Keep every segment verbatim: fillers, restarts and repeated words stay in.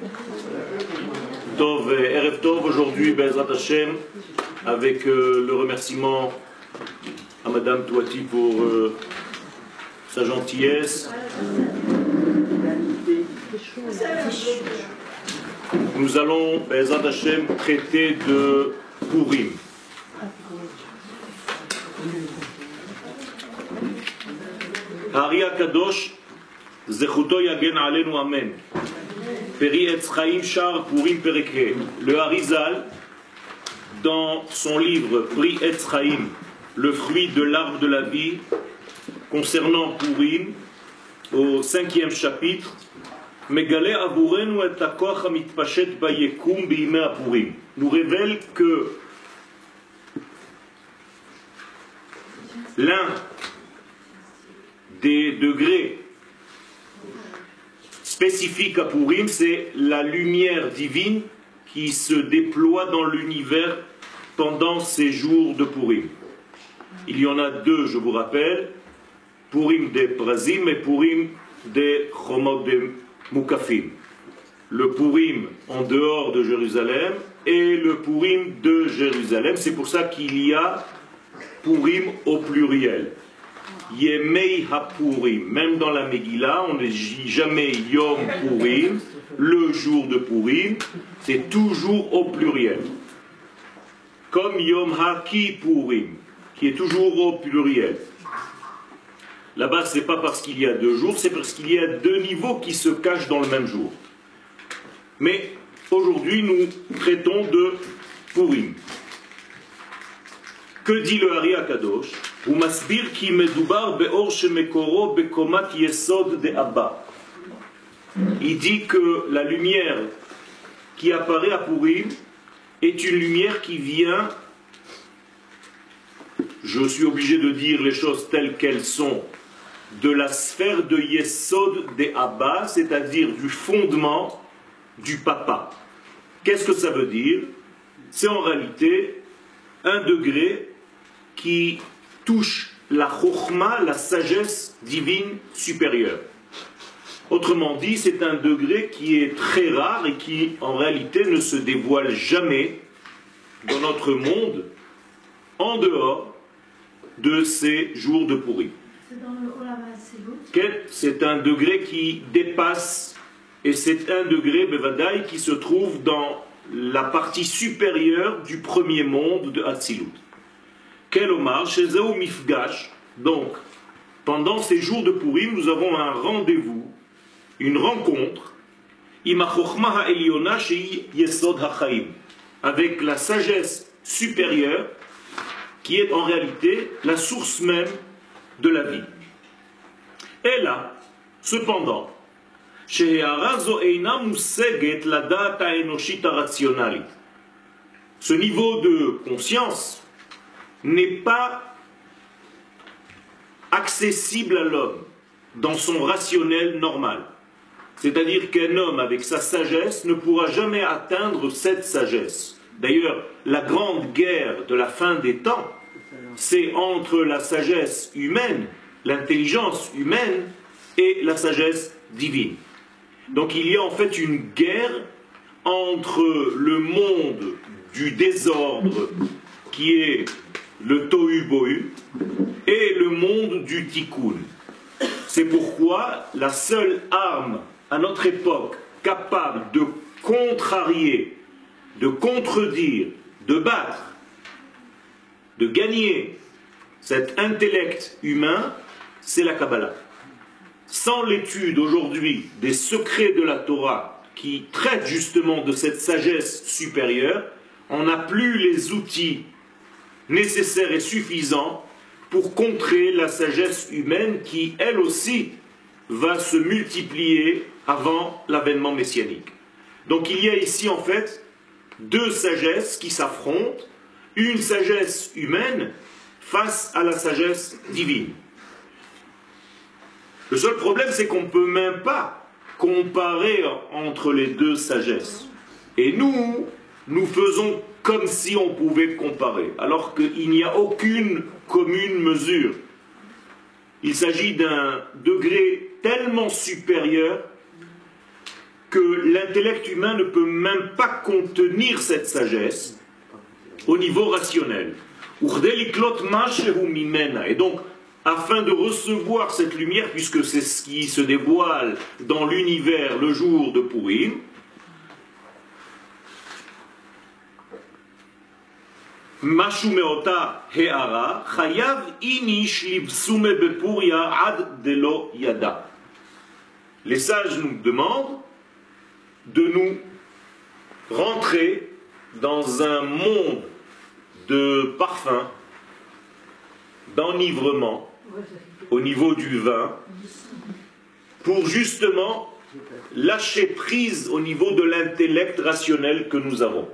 Tov, Erev Tov, aujourd'hui, Bezrat Hashem, avec euh, le remerciement à Madame Touati pour euh, sa gentillesse. Nous allons, Bezrat Hashem, traiter de Purim. Hari HaKadosh, Zechuto Yagen Alenu Amen. Peri Etz Chaim Shar Purim Perek. Le Harizal, dans son livre Pri Etz Chaim, le fruit de l'arbre de la vie, concernant Purim, au cinquième chapitre, Megale Avurenu et Hakoach HaMitpashet Bayekum B'Yimei HaPurim, nous révèle que l'un des degrés spécifiques à Purim, c'est la lumière divine qui se déploie dans l'univers pendant ces jours de Purim. Il y en a deux, je vous rappelle, Purim des Prazim et Purim des Chomot des Mukafim. Le Purim en dehors de Jérusalem et le Purim de Jérusalem. C'est pour ça qu'il y a Purim au pluriel. Yemei HaPurim. Même dans la Megillah, on ne dit jamais Yom Purim, le jour de Purim, c'est toujours au pluriel. Comme Yom HaKippurim, qui est toujours au pluriel. Là-bas, ce n'est pas parce qu'il y a deux jours, c'est parce qu'il y a deux niveaux qui se cachent dans le même jour. Mais aujourd'hui, nous traitons de Purim. Que dit le Hari HaKadosh? Umasbir ki medubar beor shemekoro bekomat yesod de Abba. Il dit que la lumière qui apparaît à Purim est une lumière qui vient, je suis obligé de dire les choses telles qu'elles sont, de la sphère de Yesod de Abba, c'est-à-dire du fondement du papa. Qu'est-ce que ça veut dire? C'est en réalité un degré qui touche la chokhma, la sagesse divine supérieure. Autrement dit, c'est un degré qui est très rare et qui, en réalité, ne se dévoile jamais dans notre monde, en dehors de ces jours de Purim. C'est dans le Olam HaSilut. C'est un degré qui dépasse, et c'est un degré, Bevadaï, qui se trouve dans la partie supérieure du premier monde de Hatzilut. Quel Omar, chez Zéou Mifgash, donc, pendant ces jours de Purim, nous avons un rendez-vous, une rencontre, avec la sagesse supérieure, qui est en réalité la source même de la vie. Et là, cependant, ce niveau de conscience n'est pas accessible à l'homme dans son rationnel normal. C'est-à-dire qu'un homme avec sa sagesse ne pourra jamais atteindre cette sagesse. D'ailleurs, la grande guerre de la fin des temps, c'est entre la sagesse humaine, l'intelligence humaine et la sagesse divine. Donc il y a en fait une guerre entre le monde du désordre qui est le Tohu Bohu et le monde du Tikkun. C'est pourquoi la seule arme à notre époque capable de contrarier, de contredire, de battre, de gagner cet intellect humain, c'est la Kabbalah. Sans l'étude aujourd'hui des secrets de la Torah qui traitent justement de cette sagesse supérieure, on n'a plus les outils nécessaires et suffisants pour contrer la sagesse humaine qui, elle aussi, va se multiplier avant l'avènement messianique. Donc il y a ici en fait deux sagesses qui s'affrontent, une sagesse humaine face à la sagesse divine. Le seul problème, c'est qu'on ne peut même pas comparer entre les deux sagesses. Et nous, nous faisons comme si on pouvait comparer, alors qu'il n'y a aucune commune mesure. Il s'agit d'un degré tellement supérieur que l'intellect humain ne peut même pas contenir cette sagesse au niveau rationnel. Et donc, afin de recevoir cette lumière, puisque c'est ce qui se dévoile dans l'univers le jour de Purim, Mashumeota Heara, Chayav Inish Livsume Bepuria Ad Delo Yada. Les sages nous demandent de nous rentrer dans un monde de parfum, d'enivrement, au niveau du vin, pour justement lâcher prise au niveau de l'intellect rationnel que nous avons.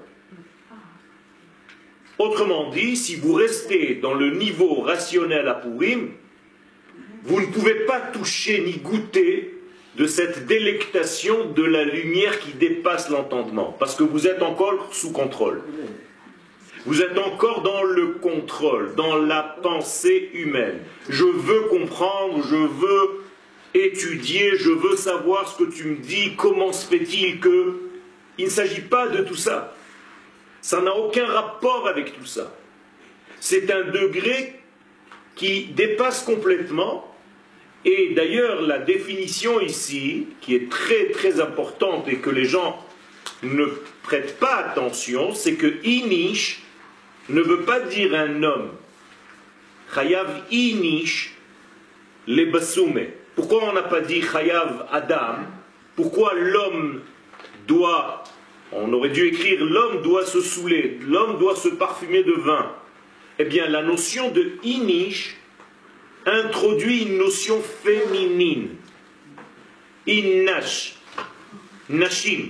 Autrement dit, si vous restez dans le niveau rationnel à Purim, vous ne pouvez pas toucher ni goûter de cette délectation de la lumière qui dépasse l'entendement, parce que vous êtes encore sous contrôle. Vous êtes encore dans le contrôle, dans la pensée humaine. Je veux comprendre, je veux étudier, je veux savoir ce que tu me dis, comment se fait-il que... Il ne s'agit pas de tout ça. Ça n'a aucun rapport avec tout ça. C'est un degré qui dépasse complètement. Et d'ailleurs, la définition ici, qui est très très importante et que les gens ne prêtent pas attention, c'est que Inish ne veut pas dire un homme. Chayav Inish le Basume. Pourquoi on n'a pas dit Chayav Adam? Pourquoi l'homme doit, on aurait dû écrire l'homme doit se saouler, l'homme doit se parfumer de vin? Eh bien, la notion de Inish introduit une notion féminine. Innash, Nashim.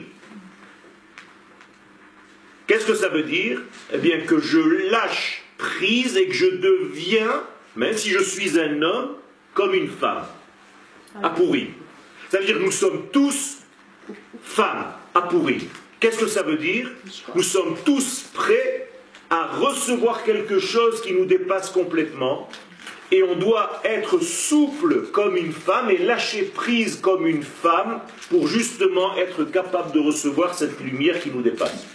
Qu'est-ce que ça veut dire? Eh bien que je lâche prise et que je deviens, même si je suis un homme, comme une femme. À Purim. Ça veut dire que nous sommes tous femmes à Purim. Qu'est-ce que ça veut dire? Nous sommes tous prêts à recevoir quelque chose qui nous dépasse complètement. Et on doit être souple comme une femme et lâcher prise comme une femme pour justement être capable de recevoir cette lumière qui nous dépasse.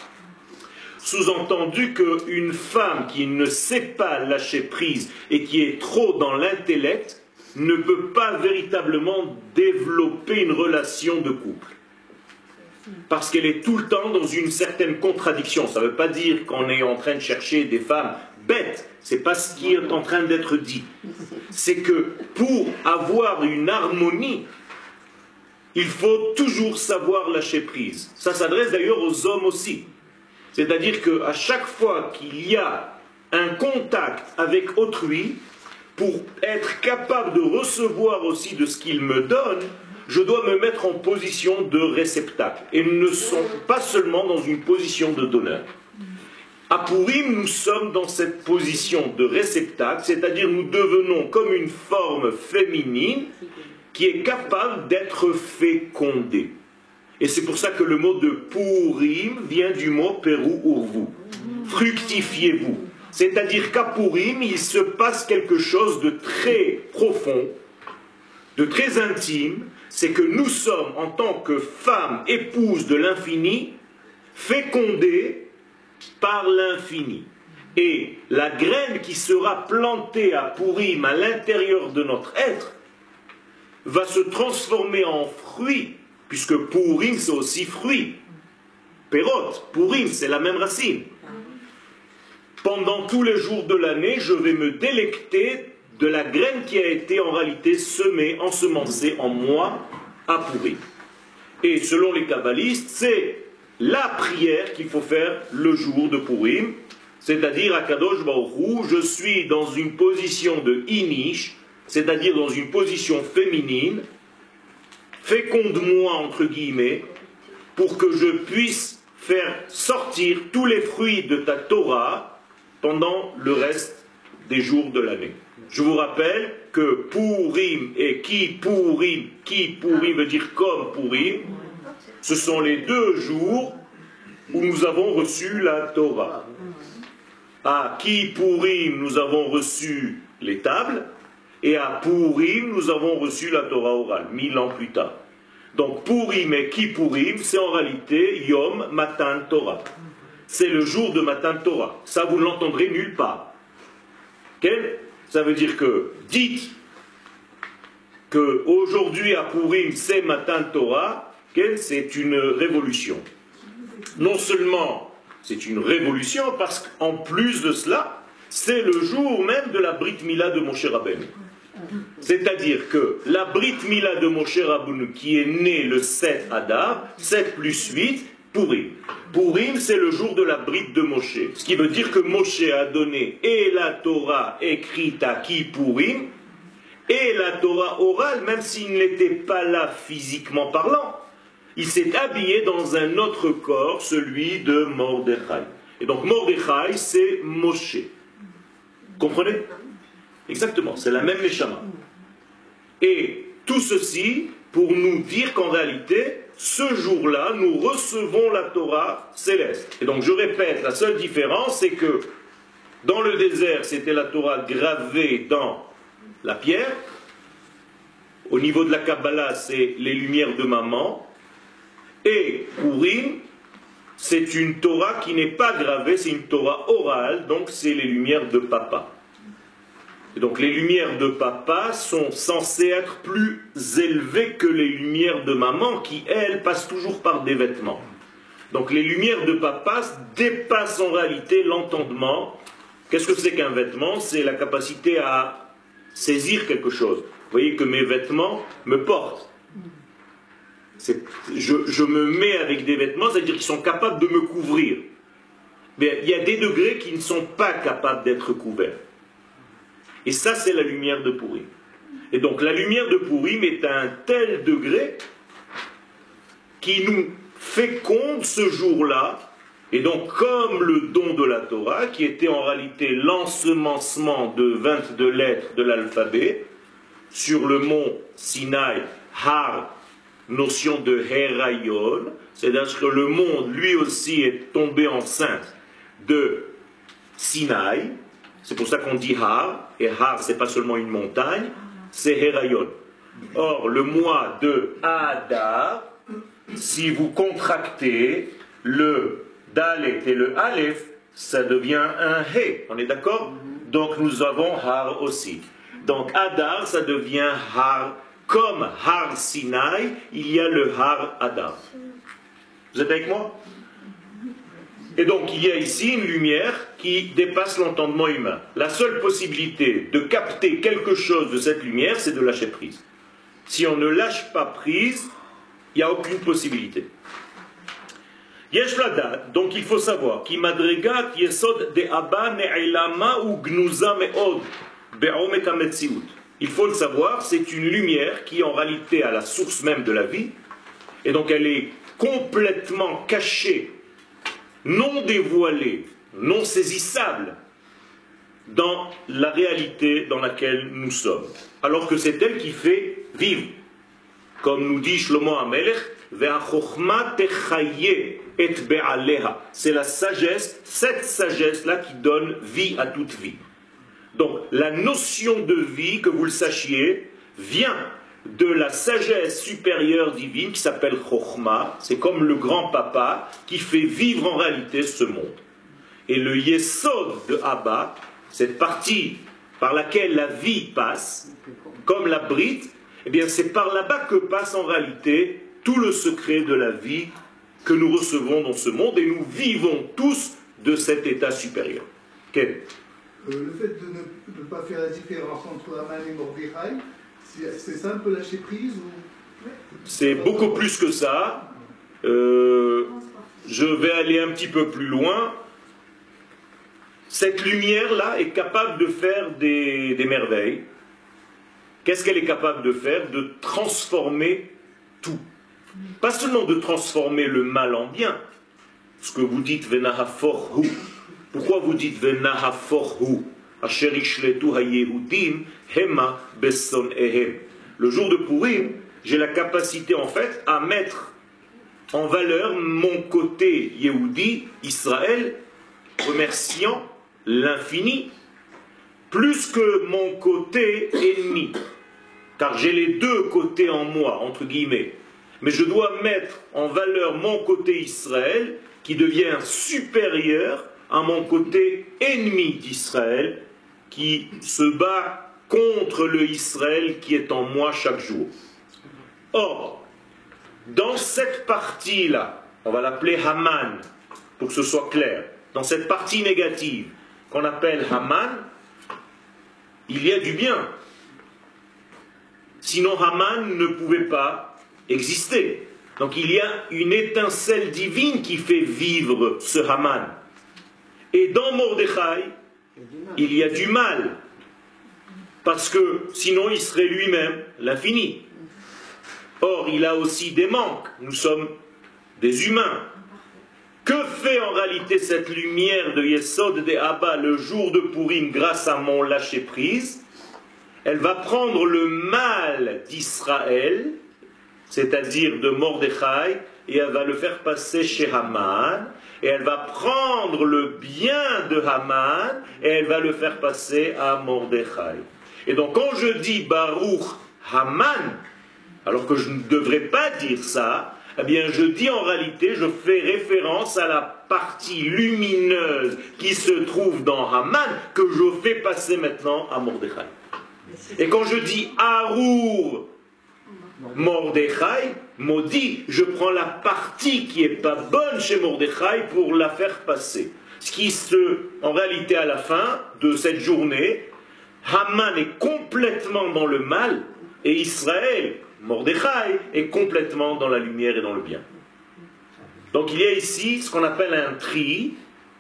Sous-entendu qu'une femme qui ne sait pas lâcher prise et qui est trop dans l'intellect ne peut pas véritablement développer une relation de couple. Parce qu'elle est tout le temps dans une certaine contradiction. Ça ne veut pas dire qu'on est en train de chercher des femmes bêtes. Ce n'est pas ce qui est en train d'être dit. C'est que pour avoir une harmonie, il faut toujours savoir lâcher prise. Ça s'adresse d'ailleurs aux hommes aussi. C'est-à-dire qu'à chaque fois qu'il y a un contact avec autrui, pour être capable de recevoir aussi de ce qu'il me donne, je dois me mettre en position de réceptacle. Et nous ne sommes pas seulement dans une position de donneur. À Purim, nous sommes dans cette position de réceptacle, c'est-à-dire nous devenons comme une forme féminine qui est capable d'être fécondée. Et c'est pour ça que le mot de Purim vient du mot Peru Urvu. Fructifiez-vous. C'est-à-dire qu'à Purim, il se passe quelque chose de très profond, de très intime, c'est que nous sommes, en tant que femmes épouses de l'infini, fécondées par l'infini. Et la graine qui sera plantée à Purim à l'intérieur de notre être va se transformer en fruit, puisque Purim c'est aussi fruit. Perot, Purim c'est la même racine. Pendant tous les jours de l'année, je vais me délecter de la graine qui a été en réalité semée, ensemencée en moi à Purim. Et selon les kabbalistes, c'est la prière qu'il faut faire le jour de Purim, c'est-à-dire à Kadosh Baruch Hu, je suis dans une position de Inish, c'est-à-dire dans une position féminine, féconde-moi entre guillemets, pour que je puisse faire sortir tous les fruits de ta Torah pendant le reste des jours de l'année. Je vous rappelle que Purim et Ki Purim, Ki Purim veut dire comme Purim, ce sont les deux jours où nous avons reçu la Torah. À Ki Purim, nous avons reçu les tables, et à Purim, nous avons reçu la Torah orale, mille ans plus tard. Donc Purim et Kippurim, c'est en réalité Yom Matan Torah. C'est le jour de Matan Torah. Ça, vous ne l'entendrez nulle part. Okay? Ça veut dire que dites qu'aujourd'hui à Purim, c'est Matan Torah, okay? C'est une révolution. Non seulement c'est une révolution, parce qu'en plus de cela, c'est le jour même de la Brit Mila de Moshe Rabbeinu. C'est-à-dire que la Brit Mila de Moshe Rabbeinu, qui est née le sept Adar, sept plus huit, Purim. Purim, c'est le jour de la Brit de Moshe. Ce qui veut dire que Moshe a donné et la Torah écrite à Kippurim, et la Torah orale, même s'il n'était pas là physiquement parlant. Il s'est habillé dans un autre corps, celui de Mordechai. Et donc Mordechai, c'est Moshe. Comprenez? Exactement, c'est la même Neshama. Et tout ceci pour nous dire qu'en réalité, ce jour-là, nous recevons la Torah céleste. Et donc je répète, la seule différence, c'est que dans le désert, c'était la Torah gravée dans la pierre. Au niveau de la Kabbalah, c'est les lumières de maman. Et Purim, c'est une Torah qui n'est pas gravée, c'est une Torah orale, donc c'est les lumières de papa. Et donc les lumières de papa sont censées être plus élevées que les lumières de maman, qui, elles, passent toujours par des vêtements. Donc les lumières de papa dépassent en réalité l'entendement. Qu'est-ce que c'est qu'un vêtement? C'est la capacité à saisir quelque chose. Vous voyez que mes vêtements me portent. Je, je me mets avec des vêtements, c'est-à-dire qu'ils sont capables de me couvrir. Mais il y a des degrés qui ne sont pas capables d'être couverts. Et ça, c'est la lumière de Purim. Et donc, la lumière de Purim est à un tel degré qui nous féconde ce jour-là. Et donc, comme le don de la Torah, qui était en réalité l'ensemencement de vingt-deux lettres de l'alphabet, sur le mont Sinaï, Har, notion de Herayon, c'est-à-dire que le monde, lui aussi, est tombé enceinte de Sinaï. C'est pour ça qu'on dit Har, et Har, c'est pas seulement une montagne, c'est Herayon. Or, le mois de Adar, si vous contractez le Dalet et le Aleph, ça devient un He, on est d'accord? Donc nous avons Har aussi. Donc Adar, ça devient Har. Comme Har Sinaï, il y a le Har Adar. Vous êtes avec moi? Et donc il y a ici une lumière qui dépasse l'entendement humain. La seule possibilité de capter quelque chose de cette lumière, c'est de lâcher prise. Si on ne lâche pas prise, il n'y a aucune possibilité. Yesh ladat, donc il faut savoir, ki madregat yesod de abba ne'ilama ou gnuza me'od be'omek hametziut. Il faut le savoir, c'est une lumière qui en réalité a la source même de la vie, et donc elle est complètement cachée, non dévoilée, non saisissable dans la réalité dans laquelle nous sommes. Alors que c'est elle qui fait vivre. Comme nous dit Shlomo HaMelech, Ve'achokma techaye et be'aleha. C'est la sagesse, cette sagesse-là qui donne vie à toute vie. Donc la notion de vie, que vous le sachiez, vient de la sagesse supérieure divine qui s'appelle Chokhma. C'est comme le grand papa qui fait vivre en réalité ce monde. Et le Yesod de Abba, cette partie par laquelle la vie passe, comme la Brite, eh bien c'est par là-bas que passe en réalité tout le secret de la vie que nous recevons dans ce monde, et nous vivons tous de cet état supérieur. Quel Euh, le fait de ne, de ne pas faire la différence entre Aman et Mordechai, c'est ça un peu lâcher prise ou... C'est beaucoup plus que ça. Euh, je vais aller un petit peu plus loin. Cette lumière-là est capable de faire des, des merveilles. Qu'est-ce qu'elle est capable de faire? De transformer tout. Pas seulement de transformer le mal en bien. Ce que vous dites, Venahaforhu. Pourquoi vous dites Venahaforhu? Asher ishletu hayehudim hema beson ehem. Le jour de Purim, j'ai la capacité en fait à mettre en valeur mon côté Yehudi, Israël, remerciant l'infini, plus que mon côté ennemi. Car j'ai les deux côtés en moi, entre guillemets. mais je dois mettre en valeur mon côté Israël, qui devient supérieur à mon côté ennemi d'Israël, qui se bat contre le Israël qui est en moi chaque jour. Or, dans cette partie-là, on va l'appeler Haman, pour que ce soit clair, dans cette partie négative qu'on appelle Haman, il y a du bien. Sinon Haman ne pouvait pas exister. Donc il y a une étincelle divine qui fait vivre ce Haman. Et dans Mordechai, il y a du mal. Parce que sinon il serait lui-même l'infini. Or, il a aussi des manques. Nous sommes des humains. Que fait en réalité cette lumière de Yesod de Abba le jour de Purim grâce à mon lâcher-prise? Elle va prendre le mal d'Israël, c'est-à-dire de Mordechai, et elle va le faire passer chez Haman, et elle va prendre le bien de Haman, et elle va le faire passer à Mordechai. Et donc quand je dis Baruch Haman, alors que je ne devrais pas dire ça, eh bien je dis en réalité, je fais référence à la partie lumineuse qui se trouve dans Haman, que je fais passer maintenant à Mordechai. Et quand je dis Arour Mordechai, maudit, je prends la partie qui n'est pas bonne chez Mordechai pour la faire passer. Ce qui se, en réalité à la fin de cette journée, Haman est complètement dans le mal, et Israël, Mordechai, est complètement dans la lumière et dans le bien. Donc il y a ici ce qu'on appelle un tri,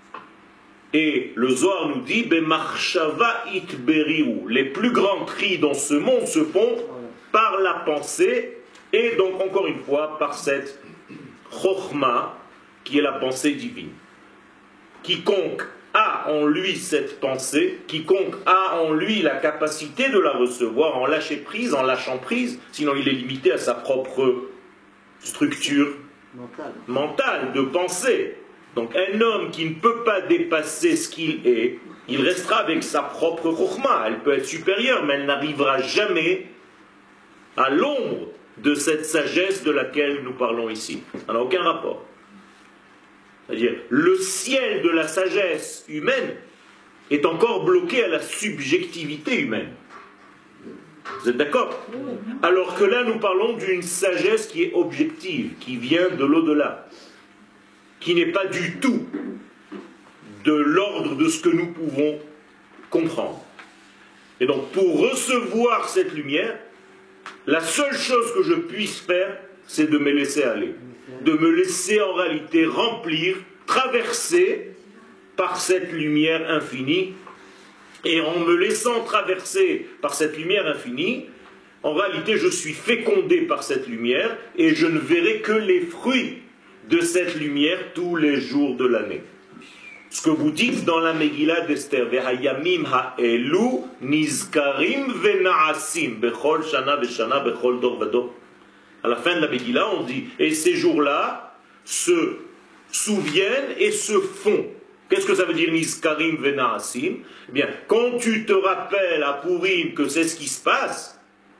et le Zohar nous dit Bemachshava itberiu. Les plus grands tris dans ce monde se font par la pensée, et donc encore une fois par cette chokhma qui est la pensée divine. Quiconque a en lui cette pensée, quiconque a en lui la capacité de la recevoir, en lâcher prise, en lâchant prise, sinon il est limité à sa propre structure mentale, mentale de pensée. Donc un homme qui ne peut pas dépasser ce qu'il est, il restera avec sa propre chokhma. Elle peut être supérieure, mais elle n'arrivera jamais à l'ombre de cette sagesse de laquelle nous parlons ici. Ça n'a aucun rapport. C'est-à-dire, le ciel de la sagesse humaine est encore bloqué à la subjectivité humaine. Vous êtes d'accord? Alors que là, nous parlons d'une sagesse qui est objective, qui vient de l'au-delà, qui n'est pas du tout de l'ordre de ce que nous pouvons comprendre. Et donc, pour recevoir cette lumière, la seule chose que je puisse faire, c'est de me laisser aller. De me laisser en réalité remplir, traverser par cette lumière infinie. Et en me laissant traverser par cette lumière infinie, en réalité je suis fécondé par cette lumière et je ne verrai que les fruits de cette lumière tous les jours de l'année. Ce que vous dites dans la Megillah d'Esther, Vehayamim ha'elu nizkarim vena'asim bechol shana veshana bechol dor vador. À la fin de la Megillah, on dit, et ces jours-là se souviennent et se font. Qu'est-ce que ça veut dire Nizkarim vena'asim? Eh bien, quand tu te rappelles à Purim que c'est ce qui se passe,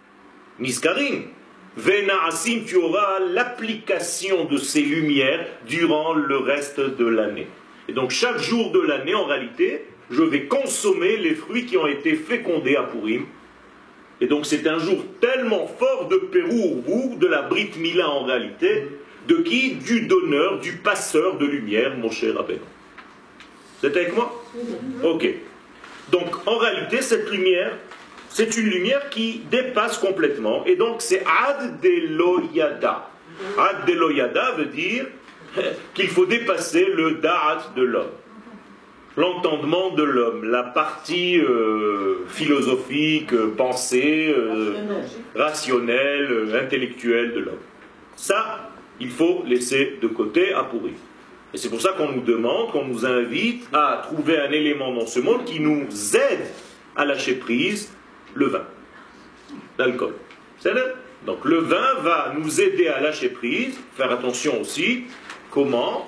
Nizkarim vena'asim, tu auras l'application de ces lumières durant le reste de l'année. Et donc chaque jour de l'année, en réalité, je vais consommer les fruits qui ont été fécondés à Purim. Et donc c'est un jour tellement fort de Pérourou, de la Brit Mila en réalité, de qui? Du donneur, du passeur de lumière, mon cher Rabbeinu. Vous êtes avec moi? Ok. Donc en réalité, cette lumière, c'est une lumière qui dépasse complètement. Et donc c'est Ad Deloyada. Ad Deloyada veut dire qu'il faut dépasser le Da'at de l'homme. L'entendement de l'homme, la partie euh, philosophique, euh, pensée, euh, rationnelle, euh, intellectuelle de l'homme. Ça, il faut laisser de côté à pourrir. Et c'est pour ça qu'on nous demande, qu'on nous invite à trouver un élément dans ce monde qui nous aide à lâcher prise, le vin, l'alcool. C'est là. Donc le vin va nous aider à lâcher prise, faire attention aussi, comment?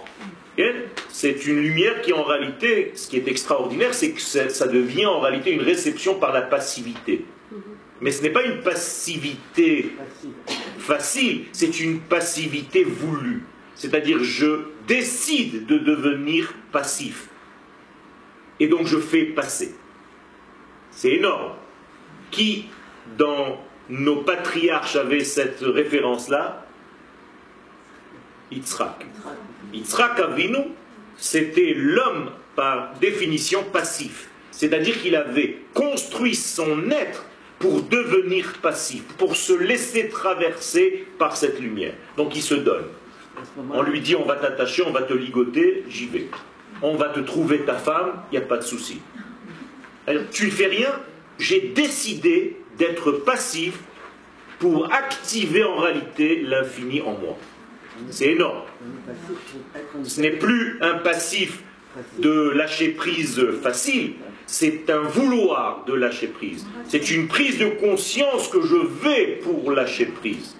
C'est une lumière qui en réalité, ce qui est extraordinaire, c'est que ça devient en réalité une réception par la passivité. Mais ce n'est pas une passivité facile, c'est une passivité voulue. C'est-à-dire, je décide de devenir passif. Et donc, je fais passer. C'est énorme. Qui, dans nos patriarches, avait cette référence-là? Yitzhak. Yitzhak Avinu, c'était l'homme par définition passif. C'est-à-dire qu'il avait construit son être pour devenir passif, pour se laisser traverser par cette lumière. Donc il se donne. On lui dit on va t'attacher, on va te ligoter, j'y vais. On va te trouver ta femme, il n'y a pas de souci. Alors, tu ne fais rien, j'ai décidé d'être passif pour activer en réalité l'infini en moi. C'est énorme. Ce n'est plus un passif de lâcher prise facile, c'est un vouloir de lâcher prise. C'est une prise de conscience que je vais pour lâcher prise.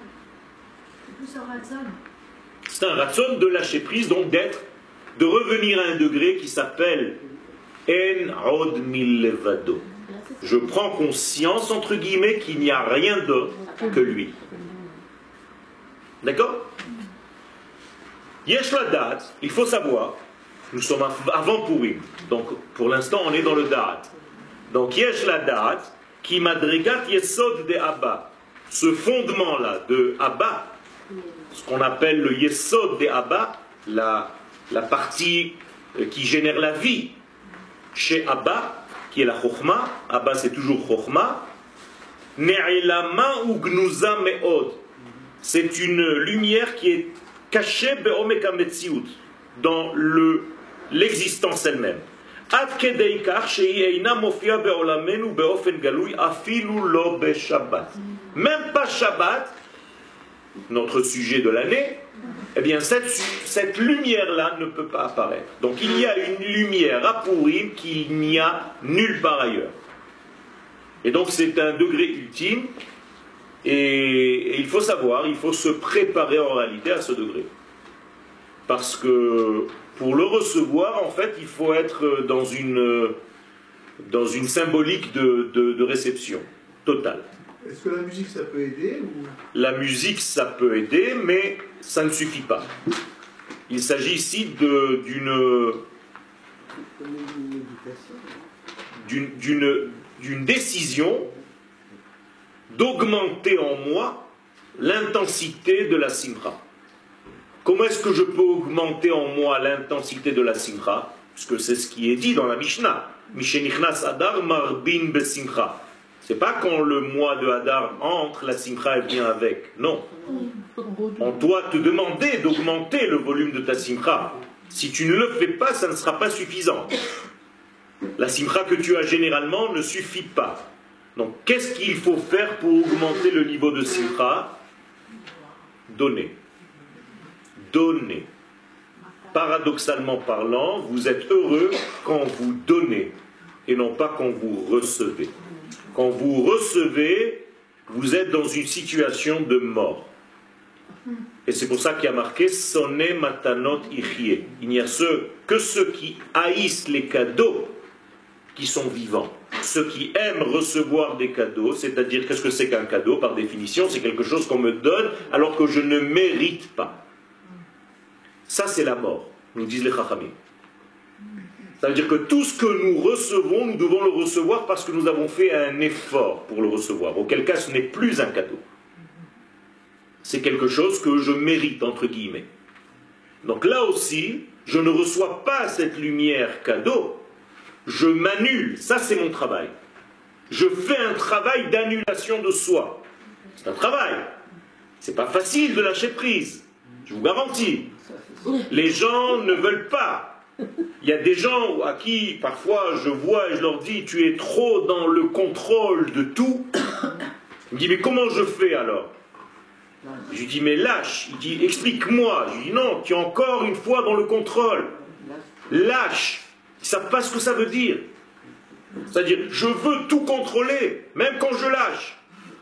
C'est un ratson de lâcher prise, donc d'être, de revenir à un degré qui s'appelle En Od Milevado. Je prends conscience, entre guillemets, qu'il n'y a rien d'autre que lui. D'accord? Yesh la date, il faut savoir, nous sommes avant Purim, donc pour l'instant on est dans le date. Donc Yesh la date, qui madrigat yesod de Abba, ce fondement-là de Abba, ce qu'on appelle le yesod de Abba, la, la partie qui génère la vie, chez Abba, qui est la Chokhma, Abba c'est toujours Chokhma, Ne'ilama ou Gnuza Me'od, c'est une lumière qui est cachée be'omeka metziut, dans le, l'existence elle-même. Ad kedei kach shehi eina mofia be'olamenu be'ofen galui afilu lo be'shabbat. Même pas Shabbat, notre sujet de l'année, eh bien cette, cette lumière-là ne peut pas apparaître. Donc il y a une lumière à Purim qu'il n'y a nulle part ailleurs. Et donc c'est un degré ultime. Et, et il faut savoir, il faut se préparer en réalité à ce degré. Parce que pour le recevoir, en fait, il faut être dans une, dans une symbolique de, de, de réception totale. Est-ce que la musique, ça peut aider ou... La musique, ça peut aider, mais ça ne suffit pas. Il s'agit ici de, d'une, d'une, d'une, d'une décision d'augmenter en moi l'intensité de la simcha. Comment est-ce que je peux augmenter en moi l'intensité de la simcha? Puisque c'est ce qui est dit dans la Mishnah. Mishenichnas Adar marbin besimcha. C'est pas quand le mois de Hadar entre, la simcha elle vient avec. Non. On doit te demander d'augmenter le volume de ta simcha. Si tu ne le fais pas, ça ne sera pas suffisant. La simcha que tu as généralement ne suffit pas. Donc, qu'est-ce qu'il faut faire pour augmenter le niveau de simcha? Donner. Donner. Paradoxalement parlant, vous êtes heureux quand vous donnez et non pas quand vous recevez. Quand vous recevez, vous êtes dans une situation de mort. Et c'est pour ça qu'il y a marqué Sonne matanot ichye. Il n'y a ceux, que ceux qui haïssent les cadeaux qui sont vivants. Ceux qui aiment recevoir des cadeaux, c'est-à-dire qu'est-ce que c'est qu'un cadeau par définition? C'est quelque chose qu'on me donne alors que je ne mérite pas. Ça c'est la mort, nous disent les Chachamim. Ça veut dire que tout ce que nous recevons, nous devons le recevoir parce que nous avons fait un effort pour le recevoir. Auquel cas ce n'est plus un cadeau. C'est quelque chose que je mérite, entre guillemets. Donc là aussi, je ne reçois pas cette lumière cadeau. Je m'annule, ça c'est mon travail. Je fais un travail d'annulation de soi. C'est un travail. C'est pas facile de lâcher prise, je vous garantis. Les gens ne veulent pas. Il y a des gens à qui parfois je vois et je leur dis tu es trop dans le contrôle de tout. Il me dit mais comment je fais alors? Je lui dis mais lâche. Il dit explique-moi. Je lui dis non, tu es encore une fois dans le contrôle. Lâche. Ils ne savent pas ce que ça veut dire. C'est-à-dire, je veux tout contrôler, même quand je lâche.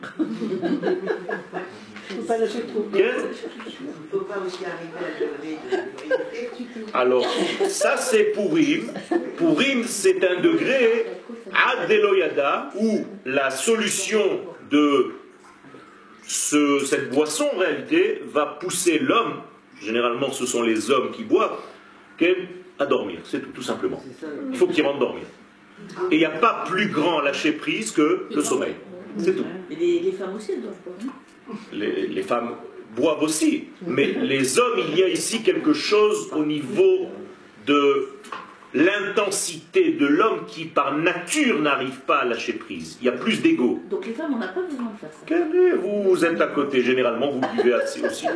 Alors, ça c'est Purim. Purim, c'est un degré Ad Eloyada, où la solution de ce, cette boisson, en réalité, va pousser l'homme, généralement ce sont les hommes qui boivent, à dormir, c'est tout, tout simplement. Il faut qu'il rentre dormir. Et il n'y a pas plus grand lâcher-prise que le sommeil. C'est tout. Et les, les femmes aussi, elles doivent pas. Les, les femmes boivent aussi, mais les hommes, il y a ici quelque chose au niveau de l'intensité de l'homme qui par nature n'arrive pas à lâcher prise. Il y a plus d'ego. Donc les femmes, on n'a pas besoin de faire ça. Quel, vous êtes à côté, généralement, vous buvez assez aussi.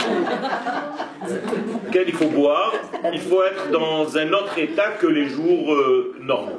Quel, il faut boire, il faut être dans un autre état que les jours euh, normaux.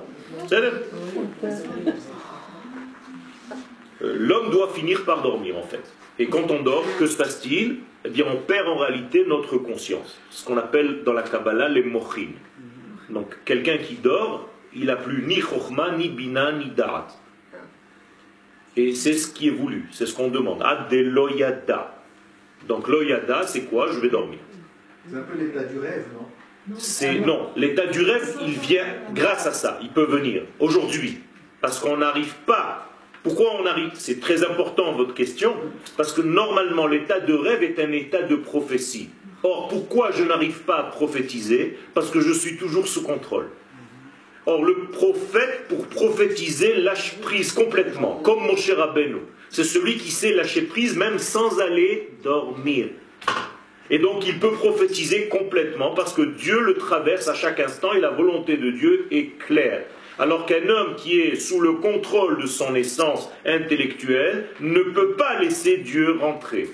L'homme doit finir par dormir, en fait. Et quand on dort, que se passe-t-il? Eh bien, on perd en réalité notre conscience. Ce qu'on appelle dans la Kabbalah les mochin. Donc, quelqu'un qui dort, il n'a plus ni chokhma, ni bina, ni da'at. Et c'est ce qui est voulu, c'est ce qu'on demande. Ad de loyada. Donc, loyada, c'est quoi? Je vais dormir. C'est un peu l'état du rêve, non? C'est, non, l'état du rêve, il vient grâce à ça. Il peut venir aujourd'hui. Parce qu'on n'arrive pas. Pourquoi on arrive? C'est très important votre question. Parce que normalement, l'état de rêve est un état de prophétie. Or, pourquoi je n'arrive pas à prophétiser? Parce que je suis toujours sous contrôle. Or, le prophète, pour prophétiser, lâche prise complètement, comme Moshe Rabbeinu. C'est celui qui sait lâcher prise même sans aller dormir. Et donc, il peut prophétiser complètement parce que Dieu le traverse à chaque instant et la volonté de Dieu est claire. Alors qu'un homme qui est sous le contrôle de son essence intellectuelle ne peut pas laisser Dieu rentrer.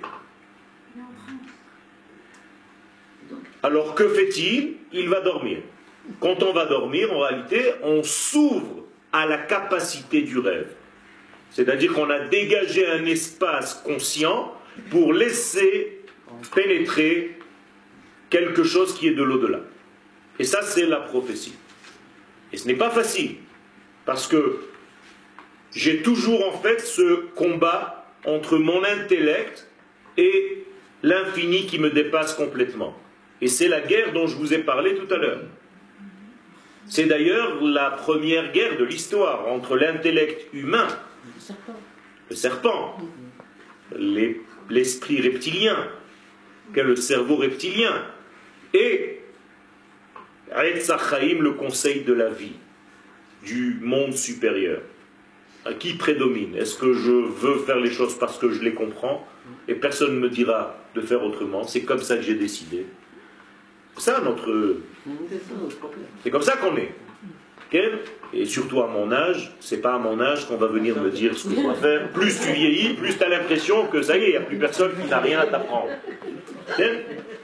Alors que fait-il? Il va dormir. Quand on va dormir, en réalité, on s'ouvre à la capacité du rêve. C'est-à-dire qu'on a dégagé un espace conscient pour laisser pénétrer quelque chose qui est de l'au-delà. Et ça, c'est la prophétie. Et ce n'est pas facile, parce que j'ai toujours en fait ce combat entre mon intellect et l'infini qui me dépasse complètement. Et c'est la guerre dont je vous ai parlé tout à l'heure. C'est d'ailleurs la première guerre de l'histoire entre l'intellect humain, le serpent, les, l'esprit reptilien, qu'est le cerveau reptilien, et Etz HaChaim, le conseil de la vie, du monde supérieur. À qui prédomine? Est-ce que je veux faire les choses parce que je les comprends et personne ne me dira de faire autrement? C'est comme ça que j'ai décidé. C'est ça notre... C'est comme ça qu'on est. Okay? Et surtout à mon âge, c'est pas à mon âge qu'on va venir me dire ce que je dois faire. Plus tu vieillis, plus tu as l'impression que ça y est, il n'y a plus personne qui n'a rien à t'apprendre. Okay?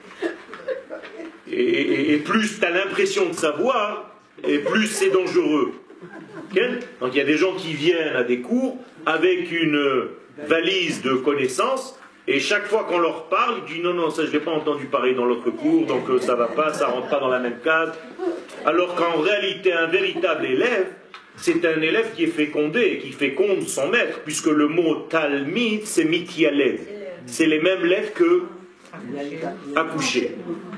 Et, et, et plus tu as l'impression de savoir, et plus c'est dangereux. Okay? Donc il y a des gens qui viennent à des cours avec une valise de connaissances, et chaque fois qu'on leur parle, ils disent non, non, ça je ne l'ai pas entendu parler dans l'autre cours, donc euh, ça ne va pas, ça ne rentre pas dans la même case. Alors qu'en réalité, un véritable élève, c'est un élève qui est fécondé, qui féconde son maître, puisque le mot talmid, c'est mitialed. C'est les mêmes lettres que accoucher.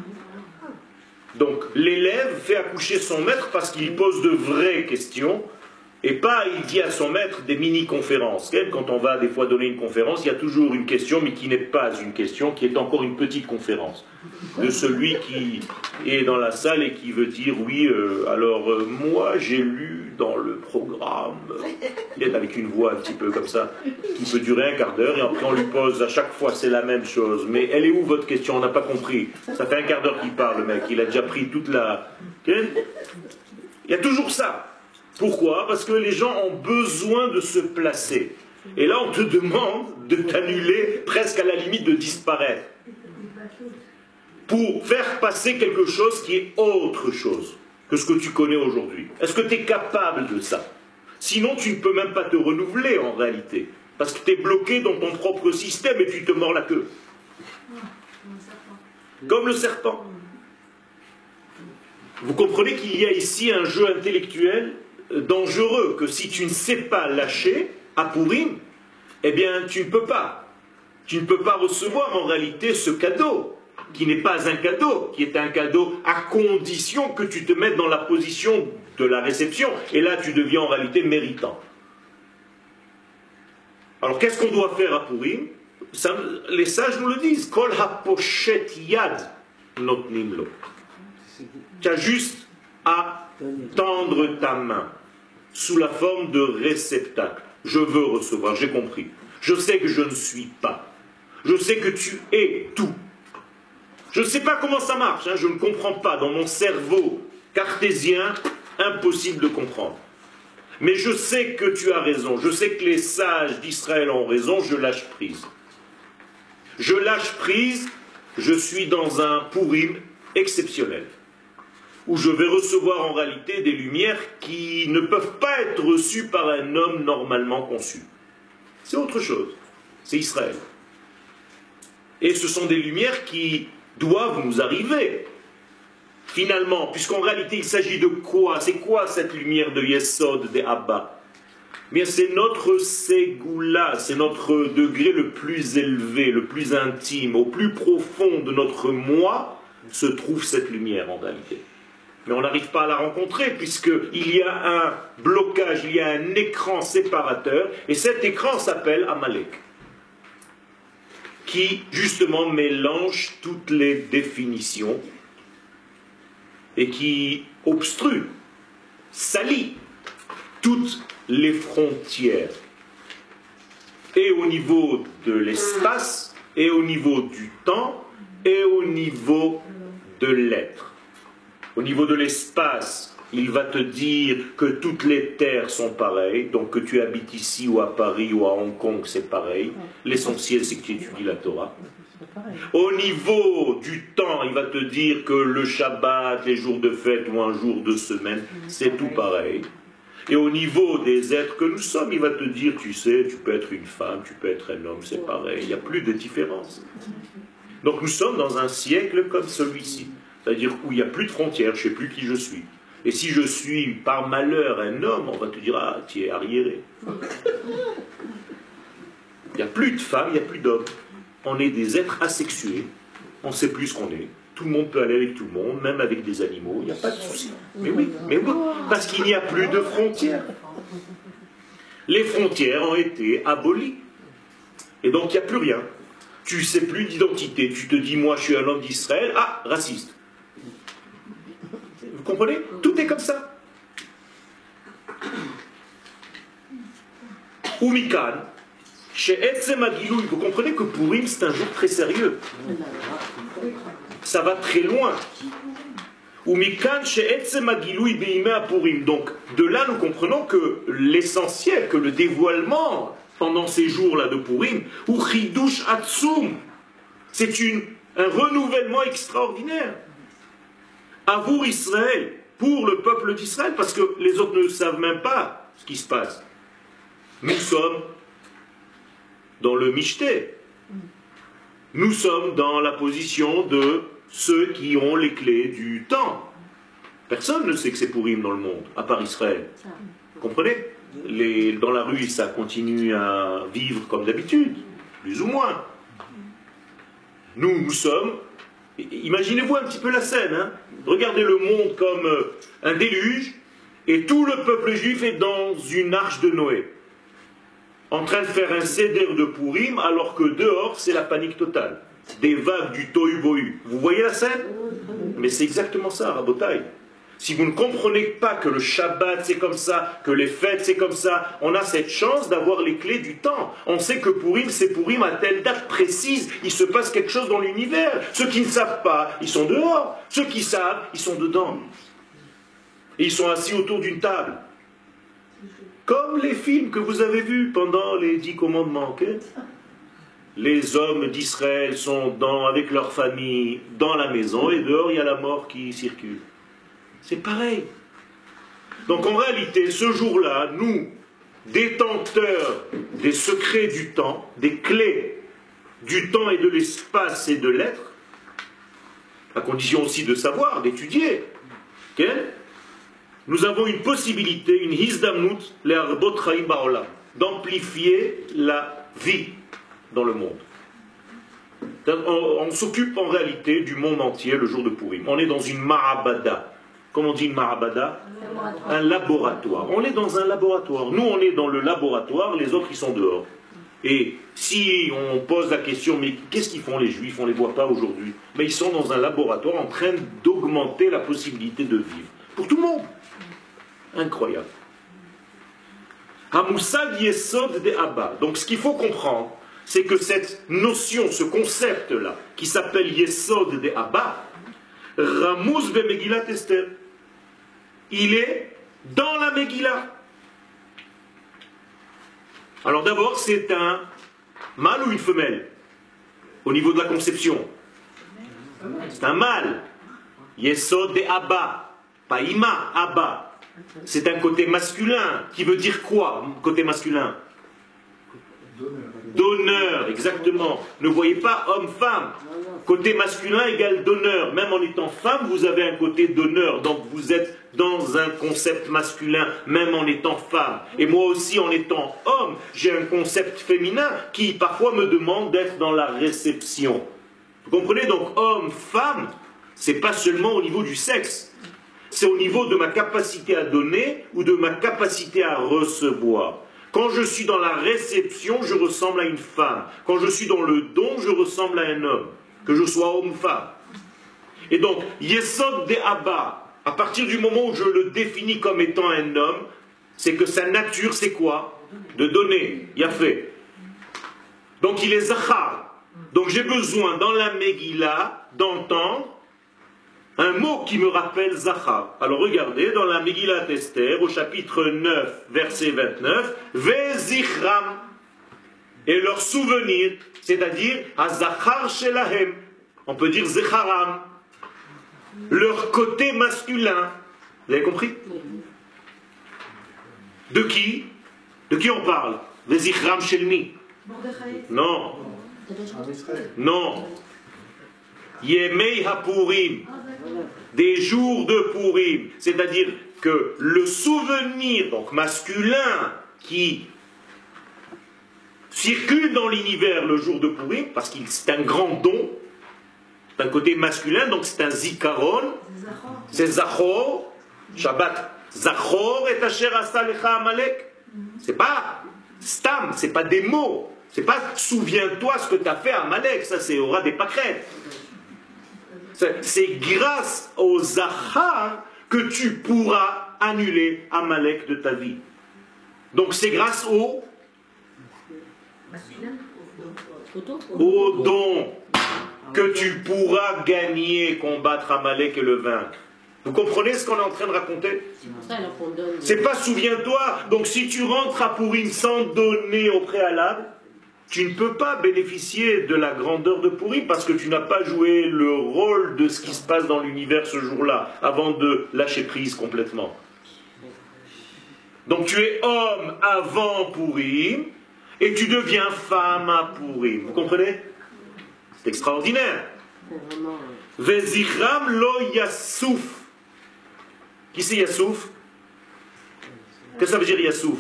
Donc l'élève fait accoucher son maître parce qu'il pose de vraies questions et pas il dit à son maître des mini-conférences. Quand on va des fois donner une conférence, il y a toujours une question mais qui n'est pas une question, qui est encore une petite conférence de celui qui est dans la salle et qui veut dire oui, euh, alors euh, moi j'ai lu dans le programme, il est avec une voix un petit peu comme ça, qui peut durer un quart d'heure et après on lui pose à chaque fois c'est la même chose, mais elle est où votre question? On n'a pas compris, ça fait un quart d'heure qu'il parle le mec, il a déjà pris toute la... Okay? Il y a toujours ça. Pourquoi? Parce que les gens ont besoin de se placer. Et là, on te demande de t'annuler presque à la limite de disparaître. Pour faire passer quelque chose qui est autre chose que ce que tu connais aujourd'hui. Est-ce que tu es capable de ça? Sinon, tu ne peux même pas te renouveler en réalité. Parce que tu es bloqué dans ton propre système et tu te mords la queue. Comme le serpent. Vous comprenez qu'il y a ici un jeu intellectuel dangereux, que si tu ne sais pas lâcher à Pourim, eh bien tu ne peux pas. Tu ne peux pas recevoir en réalité ce cadeau, qui n'est pas un cadeau, qui est un cadeau à condition que tu te mettes dans la position de la réception. Et là tu deviens en réalité méritant. Alors qu'est-ce qu'on doit faire à Pourim? Ça, les sages nous le disent. Kol haposhet yad notnim lo. Tu as juste à tendre ta main sous la forme de réceptacle. Je veux recevoir, j'ai compris. Je sais que je ne suis pas. Je sais que tu es tout. Je ne sais pas comment ça marche, hein, je ne comprends pas. Dans mon cerveau cartésien, impossible de comprendre. Mais je sais que tu as raison. Je sais que les sages d'Israël ont raison, je lâche prise. Je lâche prise, je suis dans un Purim exceptionnel, où je vais recevoir en réalité des lumières qui ne peuvent pas être reçues par un homme normalement conçu. C'est autre chose, c'est Israël. Et ce sont des lumières qui doivent nous arriver, finalement, puisqu'en réalité il s'agit de quoi? C'est quoi cette lumière de Yesod, de Abba? Bien, c'est notre Ségoula, c'est notre degré le plus élevé, le plus intime, au plus profond de notre moi se trouve cette lumière en réalité. Mais on n'arrive pas à la rencontrer puisqu'il y a un blocage, il y a un écran séparateur, et cet écran s'appelle Amalek, qui justement mélange toutes les définitions et qui obstrue, salit toutes les frontières, et au niveau de l'espace, et au niveau du temps, et au niveau de l'être. Au niveau de l'espace, il va te dire que toutes les terres sont pareilles, donc que tu habites ici ou à Paris ou à Hong Kong, c'est pareil. L'essentiel, c'est que tu étudies la Torah. Au niveau du temps, il va te dire que le Shabbat, les jours de fête ou un jour de semaine, c'est tout pareil. Et au niveau des êtres que nous sommes, il va te dire, tu sais, tu peux être une femme, tu peux être un homme, c'est pareil, il n'y a plus de différence. Donc nous sommes dans un siècle comme celui-ci, c'est-à-dire où il n'y a plus de frontières, je ne sais plus qui je suis. Et si je suis par malheur un homme, on va te dire, ah, tu es arriéré. Il n'y a plus de femmes, il n'y a plus d'hommes. On est des êtres asexués, on ne sait plus ce qu'on est. Tout le monde peut aller avec tout le monde, même avec des animaux, il n'y a pas de souci. Mais oui, mais oui, parce qu'il n'y a plus de frontières. Les frontières ont été abolies. Et donc il n'y a plus rien. Tu ne sais plus d'identité. Tu te dis, moi je suis un homme d'Israël, ah, raciste. Vous comprenez? Tout est comme ça. Ou Mikan, chez Etzem Agilouï, vous comprenez que Purim c'est un jour très sérieux. Ça va très loin. Ou Mikan chez Etzem Agilouï Beimé à Purim. Donc de là nous comprenons que l'essentiel, que le dévoilement pendant ces jours-là de Purim, ou Chidush Atsum, c'est une, un renouvellement extraordinaire. Avour Israël, pour le peuple d'Israël, parce que les autres ne savent même pas ce qui se passe. Nous sommes dans le Mishté. Nous sommes dans la position de ceux qui ont les clés du temps. Personne ne sait que c'est Purim dans le monde, à part Israël. Vous comprenez? Les, dans la rue, ça continue à vivre comme d'habitude, plus ou moins. Nous, nous sommes... Imaginez-vous un petit peu la scène. Hein? Regardez le monde comme un déluge, et tout le peuple juif est dans une arche de Noé, en train de faire un seder de Purim, alors que dehors, c'est la panique totale. Des vagues du tohu-bohu. Vous voyez la scène? Mais c'est exactement ça, Rabotai. Si vous ne comprenez pas que le Shabbat c'est comme ça, que les fêtes c'est comme ça, on a cette chance d'avoir les clés du temps. On sait que Purim c'est Purim à telle date précise, il se passe quelque chose dans l'univers. Ceux qui ne savent pas, ils sont dehors. Ceux qui savent, ils sont dedans. Et ils sont assis autour d'une table. Comme les films que vous avez vus pendant les dix commandements. Okay? Les hommes d'Israël sont dans, avec leur famille dans la maison et dehors il y a la mort qui circule. C'est pareil. Donc en réalité, ce jour-là, nous, détenteurs des secrets du temps, des clés du temps et de l'espace et de l'être, à condition aussi de savoir, d'étudier, okay? Nous avons une possibilité, une hizdamnut, le'arbot chaim ba'olam, d'amplifier la vie dans le monde. On, on s'occupe en réalité du monde entier le jour de Purim. On est dans une marabada. Comment on dit une marabada? Un laboratoire. On est dans un laboratoire. Nous, on est dans le laboratoire, les autres, ils sont dehors. Et Si on pose la question, mais qu'est-ce qu'ils font les juifs, on ne les voit pas aujourd'hui? Mais ils sont dans un laboratoire en train d'augmenter la possibilité de vivre. Pour tout le monde. Incroyable. Hamusag Yesod de Abba. Donc ce qu'il faut comprendre, c'est que cette notion, ce concept-là, qui s'appelle Yesod de Abba, Ramuz be Megillat Esther, il est dans la Megillah. Alors d'abord, c'est un mâle ou une femelle au niveau de la conception? C'est un mâle. Yesod de Abba, pas Ima, Abba. C'est un côté masculin, qui veut dire quoi, côté masculin? Donneur, exactement. Ne voyez pas homme-femme. Côté masculin égale donneur. Même en étant femme, vous avez un côté donneur. Donc vous êtes dans un concept masculin, même en étant femme. Et moi aussi, en étant homme, j'ai un concept féminin qui parfois me demande d'être dans la réception. Vous comprenez? Donc homme, femme, c'est pas seulement au niveau du sexe. C'est au niveau de ma capacité à donner ou de ma capacité à recevoir. Quand je suis dans la réception, je ressemble à une femme. Quand je suis dans le don, je ressemble à un homme. Que je sois homme ou femme. Et donc, Yesod de Abba, à partir du moment où je le définis comme étant un homme, c'est que sa nature, c'est quoi? De donner. Yafé. Donc il est Zachar. Donc j'ai besoin, dans la Megillah, d'entendre un mot qui me rappelle Zachar. Alors regardez, dans la Megillat Esther, au chapitre neuf, verset vingt-neuf, Vezichram, et leur souvenir, c'est-à-dire Azachar Shelahem, on peut dire Zecharam, leur côté masculin. Vous avez compris? De qui? De qui on parle? Vezichram Shelmi. Non. Non. Yemei HaPurim, des jours de Purim, c'est-à-dire que le souvenir donc masculin qui circule dans l'univers le jour de Purim, parce que c'est un grand don, c'est un côté masculin, donc c'est un zikaron, c'est Zachor, Shabbat, Zachor et Asher Asa Lecha Amalek. C'est pas stam, c'est pas des mots, c'est pas souviens-toi ce que tu as fait à Amalek, ça c'est aura des pâquerettes. C'est grâce au Zachar que tu pourras annuler Amalek de ta vie. Donc c'est grâce au au don que tu pourras gagner, combattre Amalek et le vaincre. Vous comprenez ce qu'on est en train de raconter? C'est pas souviens-toi. Donc si tu rentres à Purim sans donner au préalable, tu ne peux pas bénéficier de la grandeur de Purim parce que tu n'as pas joué le rôle de ce qui se passe dans l'univers ce jour-là, avant de lâcher prise complètement. Donc tu es homme avant Purim et tu deviens femme à Purim. Vous comprenez? C'est extraordinaire. Vezichram lo Yassouf. Qui c'est Yassouf? Qu'est-ce que ça veut dire Yassouf?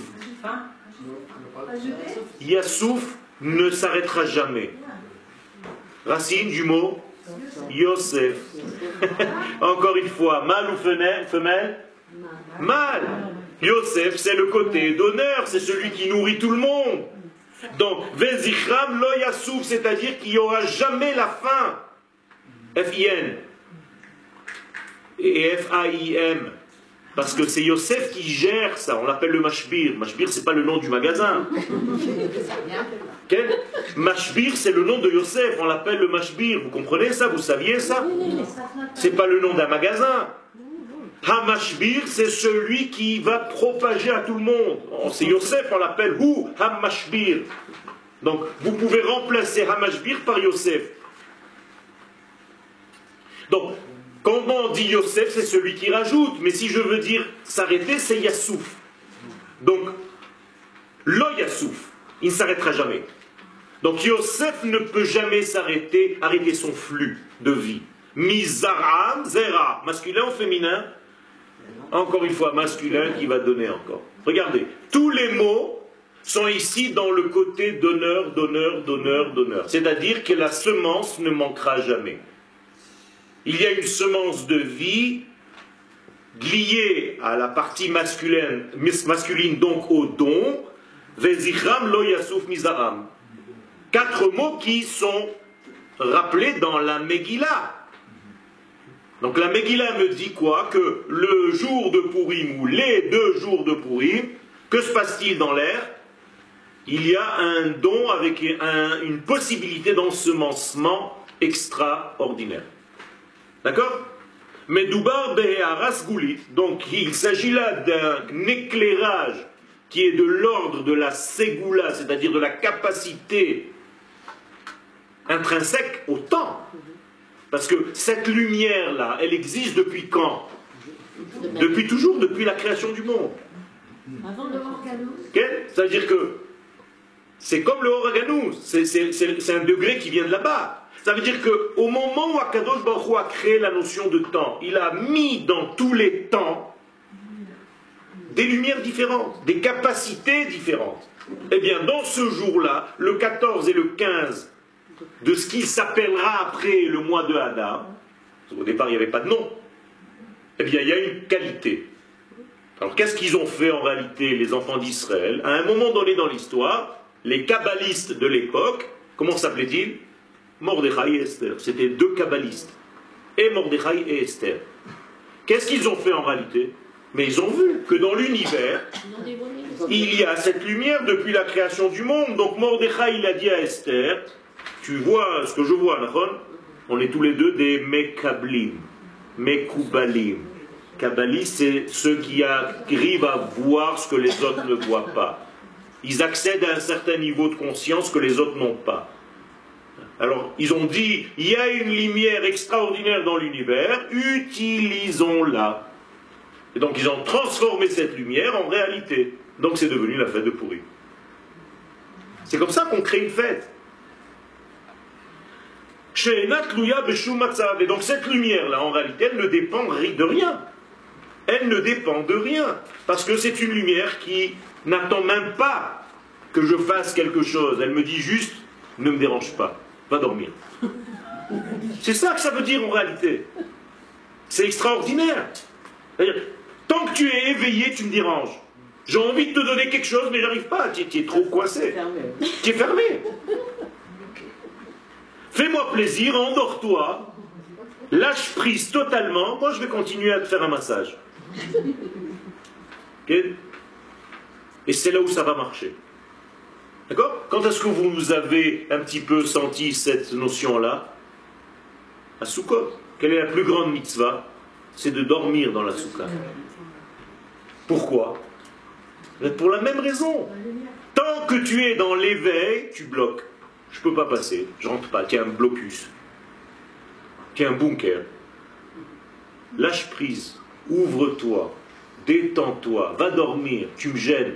Yassouf ne s'arrêtera jamais. Racine du mot Yosef. Encore une fois, mâle ou femelle? Mâle. Yosef, c'est le côté d'honneur, c'est celui qui nourrit tout le monde. Donc, Vezichram lo Yassouf, c'est-à-dire qu'il n'y aura jamais la faim. F I N. Et F A I M. Parce que c'est Yosef qui gère ça, on l'appelle le Mashbir. Mashbir, c'est pas le nom du magasin. Quel? Mashbir, c'est le nom de Yosef, on l'appelle le Mashbir. Vous comprenez ça? Vous saviez ça? C'est pas le nom d'un magasin. Ha-Mashbir, c'est celui qui va propager à tout le monde. C'est Yosef, on l'appelle Hu Ha-Mashbir. Donc, vous pouvez remplacer Ha-Mashbir par Yosef. Donc, quand on dit Yosef, c'est celui qui rajoute. Mais si je veux dire s'arrêter, c'est Yassouf. Donc, lo Yassouf, il ne s'arrêtera jamais. Donc Yosef ne peut jamais s'arrêter, arrêter son flux de vie. Mizaram, Zera, masculin ou féminin? Encore une fois, masculin qui va donner encore. Regardez, tous les mots sont ici dans le côté donneur, donneur, donneur, donneur. C'est-à-dire que la semence ne manquera jamais. Il y a une semence de vie liée à la partie masculine, masculine donc au don. Vezichram lo Yassouf mizaram. Quatre mots qui sont rappelés dans la Megillah. Donc la Megillah me dit quoi? Que le jour de Purim, ou les deux jours de Purim, que se passe-t-il dans l'air? Il y a un don avec un, une possibilité d'ensemencement extraordinaire. D'accord? Mais Doubar Be'eharas Goulit, donc il s'agit là d'un éclairage qui est de l'ordre de la Ségoula, c'est-à-dire de la capacité intrinsèque au temps. Parce que cette lumière-là, elle existe depuis quand? Depuis toujours, depuis la création du monde. Avant le Organos. Okay? C'est-à-dire que c'est comme le Oraganous, c'est un degré qui vient de là-bas. Ça veut dire qu'au moment où Akadosh Baruch Hu a créé la notion de temps, il a mis dans tous les temps des lumières différentes, des capacités différentes. Eh bien, dans ce jour-là, le quatorze et le quinze de ce qui s'appellera après le mois de Hadar, au départ il n'y avait pas de nom, eh bien, il y a une qualité. Alors, qu'est-ce qu'ils ont fait en réalité, les enfants d'Israël? À un moment donné dans l'histoire, les kabbalistes de l'époque, comment s'appelaient-ils? Mordechai et Esther. C'était deux kabbalistes. Et Mordechai et Esther. Qu'est-ce qu'ils ont fait en réalité? Mais ils ont vu que dans l'univers, il y a cette lumière depuis la création du monde. Donc Mordechai, il a dit à Esther, tu vois ce que je vois, on est tous les deux des Mekablim, Mekoubalim. Kabbalistes, c'est ceux qui arrivent à voir ce que les autres ne voient pas. Ils accèdent à un certain niveau de conscience que les autres n'ont pas. Alors, ils ont dit, il y a une lumière extraordinaire dans l'univers, utilisons-la. Et donc, ils ont transformé cette lumière en réalité. Donc, c'est devenu la fête de Purim. C'est comme ça qu'on crée une fête. Et donc, cette lumière-là, en réalité, elle ne dépend de rien. Elle ne dépend de rien. Parce que c'est une lumière qui n'attend même pas que je fasse quelque chose. Elle me dit juste, ne me dérange pas. Va dormir. C'est ça que ça veut dire en réalité. C'est extraordinaire. C'est-à-dire, tant que tu es éveillé, tu me déranges. J'ai envie de te donner quelque chose, mais j'arrive pas. Tu, tu es trop coincé. Tu es fermé. Fais-moi plaisir, endors-toi. Lâche prise totalement. Moi, je vais continuer à te faire un massage. Okay? Et c'est là où ça va marcher. D'accord? Quand est-ce que vous avez un petit peu senti cette notion-là? À Sukkot. Quelle est la plus grande mitzvah? C'est de dormir dans la soukha. Pourquoi? Pour la même raison. Tant que tu es dans l'éveil, tu bloques. Je ne peux pas passer, je ne rentre pas. Tu es un blocus. Tu es un bunker. Lâche prise, ouvre-toi, détends-toi, va dormir, tu me gênes.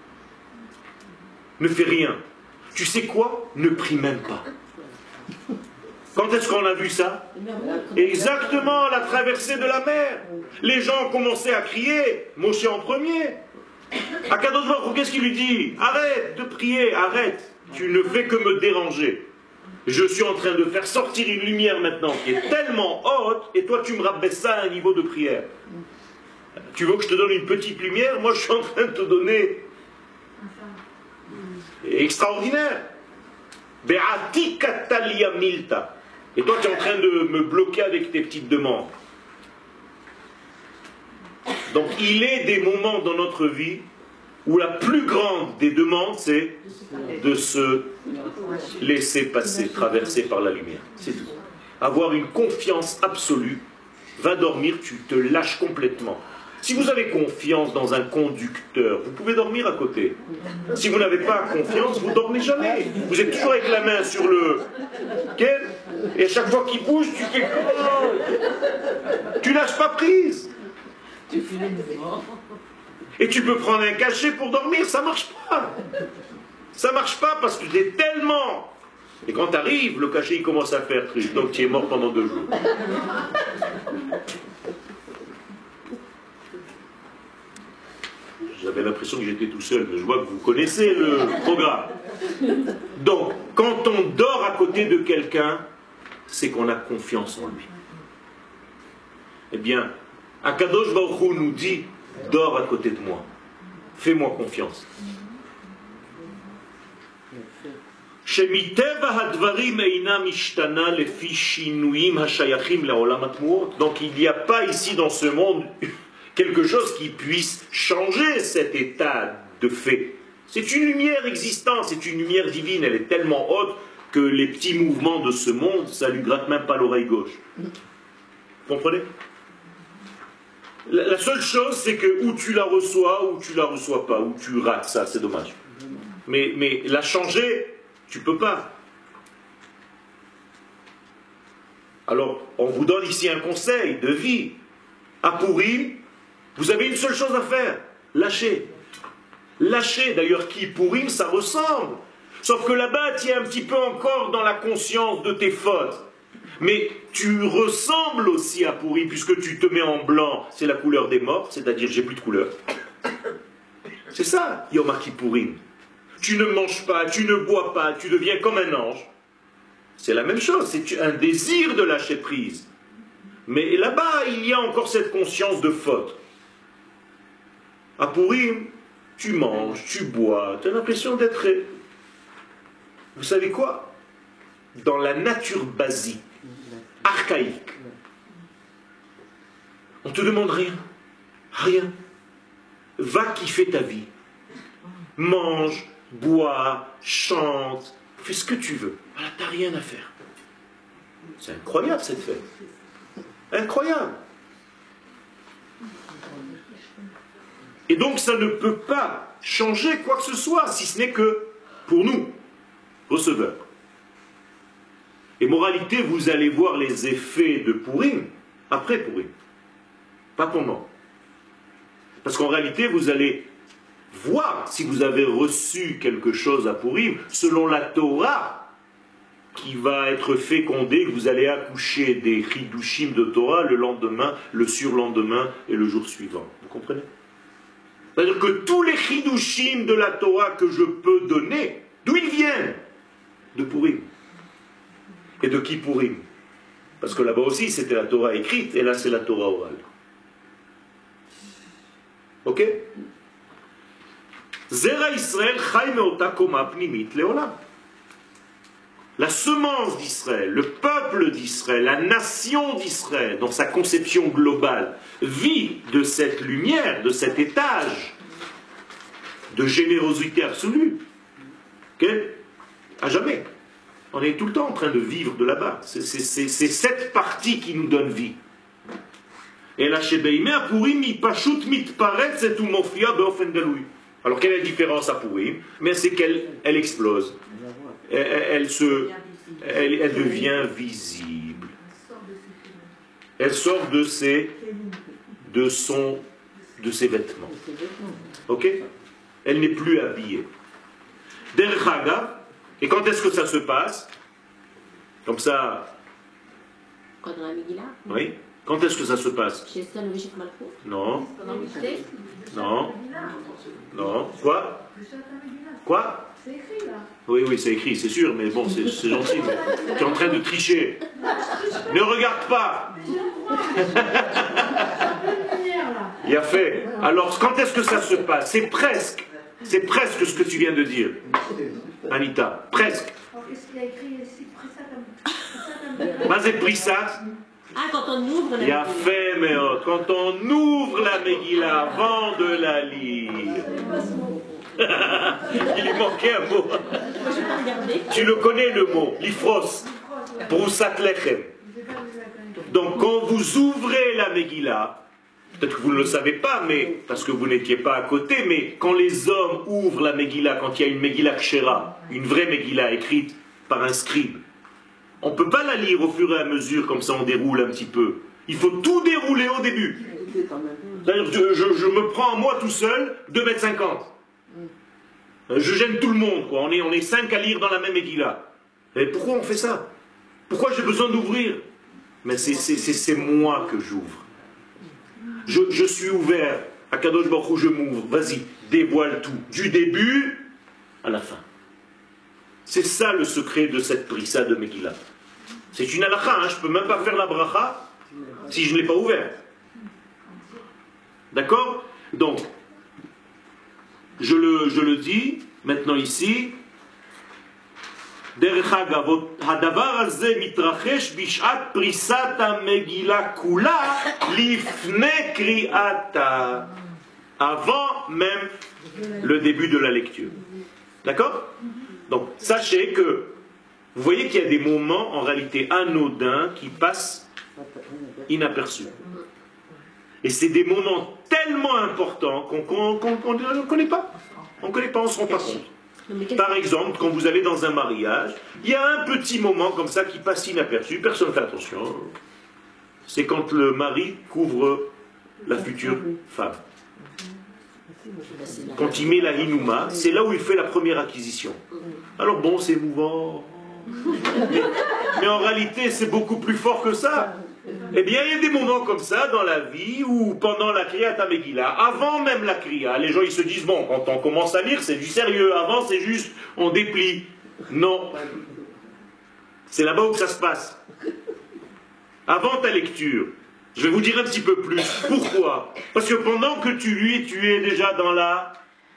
Ne fais rien. Tu sais quoi? Ne prie même pas. Quand est-ce qu'on a vu ça? Exactement, la traversée de la mer. Les gens ont commencé à crier, Moshe en premier. Akadosh Baruch Hu, qu'est-ce qu'il lui dit? Arrête de prier, arrête. Tu ne fais que me déranger. Je suis en train de faire sortir une lumière maintenant qui est tellement haute, et toi tu me rabaisses ça à un niveau de prière. Tu veux que je te donne une petite lumière? Moi je suis en train de te donner extraordinaire. Be'ati katalia milta. Et toi tu es en train de me bloquer avec tes petites demandes. Donc il est des moments dans notre vie où la plus grande des demandes, c'est de se laisser passer, traverser par la lumière. C'est tout. Avoir une confiance absolue. Va dormir, tu te lâches complètement. Si vous avez confiance dans un conducteur, vous pouvez dormir à côté. Si vous n'avez pas confiance, vous ne dormez jamais. Vous êtes toujours avec la main sur le... Et à chaque fois qu'il bouge, tu fais... Tu lâches pas prise. Et tu peux prendre un cachet pour dormir, ça marche pas. Ça marche pas parce que tu es tellement... Et quand tu arrives, le cachet il commence à faire truc, donc tu es mort pendant deux jours. J'avais l'impression que j'étais tout seul, mais je vois que vous connaissez le programme. Donc, quand on dort à côté de quelqu'un, c'est qu'on a confiance en lui. Eh bien, Akadosh Baruch Hu nous dit, dors à côté de moi. Fais-moi confiance. Donc il n'y a pas ici dans ce monde quelque chose qui puisse changer cet état de fait. C'est une lumière existante, c'est une lumière divine, elle est tellement haute que les petits mouvements de ce monde, ça lui gratte même pas l'oreille gauche. Vous comprenez? La seule chose, c'est que ou tu la reçois, ou tu la reçois pas, ou tu rates ça, c'est dommage. Mais, mais la changer, tu peux pas. Alors, on vous donne ici un conseil de vie. À Pourim, vous avez une seule chose à faire, lâcher. Lâcher, d'ailleurs, qui Pourim, ça ressemble. Sauf que là-bas, tu es un petit peu encore dans la conscience de tes fautes. Mais tu ressembles aussi à Pourim, puisque tu te mets en blanc, c'est la couleur des morts, c'est-à-dire j'ai plus de couleur. C'est ça, Yom Kippourim. Tu ne manges pas, tu ne bois pas, tu deviens comme un ange. C'est la même chose, c'est un désir de lâcher prise. Mais là-bas, il y a encore cette conscience de faute. À Pourim, tu manges, tu bois, tu as l'impression d'être... Vous savez quoi? Dans la nature basique, archaïque, on ne te demande rien. Rien. Va kiffer ta vie. Mange, bois, chante, fais ce que tu veux. Voilà, tu n'as rien à faire. C'est incroyable cette fête. Incroyable. Et donc ça ne peut pas changer quoi que ce soit, si ce n'est que pour nous, receveurs. Et moralité, vous allez voir les effets de Pourim après Pourim. Pas pendant. Parce qu'en réalité, vous allez voir si vous avez reçu quelque chose à Pourim, selon la Torah, qui va être fécondée, que vous allez accoucher des chidushim de Torah le lendemain, le surlendemain et le jour suivant. Vous comprenez? C'est-à-dire que tous les chidushim de la Torah que je peux donner, d'où ils viennent? De Pourim. Et de qui Pourim? Parce que là-bas aussi, c'était la Torah écrite, et là, c'est la Torah orale. Ok? Zera Israël chai meota koma pnimit leolam. La semence d'Israël, le peuple d'Israël, la nation d'Israël, dans sa conception globale, vit de cette lumière, de cet étage de générosité absolue. Ok? À jamais. On est tout le temps en train de vivre de là-bas. C'est cette partie qui nous donne vie. Et la Shebeimé à Pourim, mi pashut mitparetz et umofia beofen galoui. Alors quelle est la différence à Pourim? Mais c'est qu'elle elle explose. Elle, elle, se, elle, elle devient visible. Elle sort de ses, de son, de ses vêtements. Ok? Elle n'est plus habillée. Derech Hagav. Et quand est-ce que ça se passe? Comme ça. Quand dans la Megillah? Oui. Quand est-ce que ça se passe? Chez Esther, le Véchik Malchut? Non. Pendant le mystère? Non. Non. Quoi? Quoi? C'est écrit là. Oui, oui, c'est écrit, c'est sûr, mais bon, c'est gentil. Mais tu es en train de tricher. Ne regarde pas. Il a fait. Alors, quand est-ce que ça se passe? C'est presque. C'est presque ce que tu viens de dire, Anita. Presque. Est-ce qu'il y a écrit ici Prissat? Mais c'est Prissat. Ah, quand on ouvre la Il a fait, mais quand on ouvre la Megillah avant de la lire. Il lui manquait un mot. Moi, je vais pas regarder. Tu le connais le mot, l'ifros, Broussat Lechem. Donc quand vous ouvrez la Megillah, peut-être que vous ne le savez pas, mais parce que vous n'étiez pas à côté, mais quand les hommes ouvrent la Megillah, quand il y a une Megillah Kshera, une vraie Megillah écrite par un scribe, on ne peut pas la lire au fur et à mesure, comme ça on déroule un petit peu. Il faut tout dérouler au début. C'est-à-dire, je, je, je me prends moi tout seul deux mètres cinquante. Je gêne tout le monde, quoi. On est, on est cinq à lire dans la même Megillah. Et pourquoi on fait ça? Pourquoi j'ai besoin d'ouvrir? Mais c'est moi que j'ouvre. Je, je suis ouvert. À Kadosh Baruch Hu, je m'ouvre. Vas-y, dévoile tout. Du début à la fin. C'est ça le secret de cette prissa de Megillah. C'est une halakha, hein. Je ne peux même pas faire la bracha si je ne l'ai pas ouvert. D'accord? Donc, je le, je le dis maintenant ici. דרך אגב, הדבר הזה מתרחש בשעת פריסת המגילה כולה לפני קריאתה, avant même le début de la lecture. D'accord? Donc, sachez que vous voyez qu'il y a des moments en réalité anodins qui passent inaperçus. Et c'est des moments tellement importants qu'on ne connaît pas. On ne connaît pas, on ne se rend pas compte. Par exemple, quand vous allez dans un mariage, il y a un petit moment comme ça qui passe inaperçu, personne ne fait attention. C'est quand le mari couvre la future femme. Quand il met la hinouma, c'est là où il fait la première acquisition. Alors bon, c'est émouvant. Mais, mais en réalité, c'est beaucoup plus fort que ça. Eh bien, il y a des moments comme ça dans la vie où, pendant la Kriyat HaMegillah, avant même la Kriya, les gens ils se disent, bon, quand on commence à lire, c'est du sérieux. Avant, c'est juste, on déplie. Non. C'est là-bas où ça se passe. Avant ta lecture, je vais vous dire un petit peu plus. Pourquoi? Parce que pendant que tu lis, tu es déjà dans la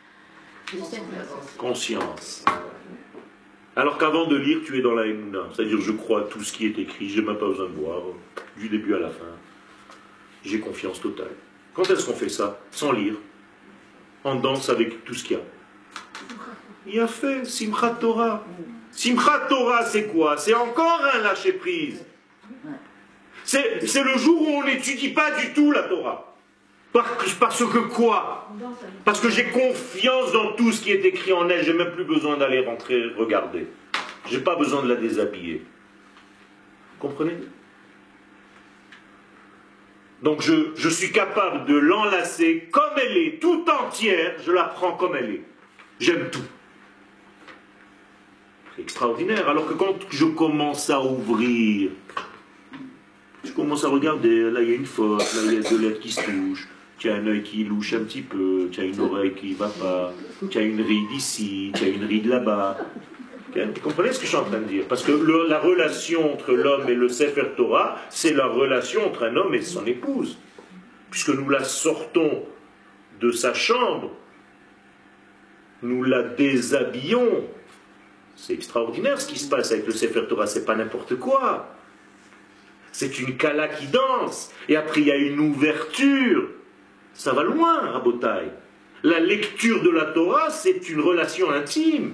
conscience. Alors qu'avant de lire, tu es dans la Emouna. C'est-à-dire, je crois à tout ce qui est écrit, je n'ai même pas besoin de voir, du début à la fin. J'ai confiance totale. Quand est-ce qu'on fait ça? Sans lire. On danse avec tout ce qu'il y a. Il a fait Simchat Torah. Simchat Torah, c'est quoi? C'est encore un lâcher-prise. C'est, c'est le jour où on n'étudie pas du tout la Torah. Parce, parce que quoi? Parce que j'ai confiance dans tout ce qui est écrit en elle, j'ai même plus besoin d'aller rentrer regarder. J'ai pas besoin de la déshabiller. Vous comprenez? Donc je, je suis capable de l'enlacer comme elle est, tout entière, je la prends comme elle est. J'aime tout. C'est extraordinaire. Alors que quand je commence à ouvrir, je commence à regarder, là il y a une faute, là il y a deux lettres qui se touchent. Tu as un œil qui louche un petit peu, tu as une oreille qui ne va pas, tu as une ride ici, tu as une ride là-bas. Vous comprenez ce que je suis en train de dire? Parce que le, la relation entre l'homme et le Sefer Torah, c'est la relation entre un homme et son épouse. Puisque nous la sortons de sa chambre, nous la déshabillons. C'est extraordinaire ce qui se passe avec le Sefer Torah, c'est pas n'importe quoi. C'est une kala qui danse, et après il y a une ouverture. Ça va loin, Rabotai. La lecture de la Torah, c'est une relation intime.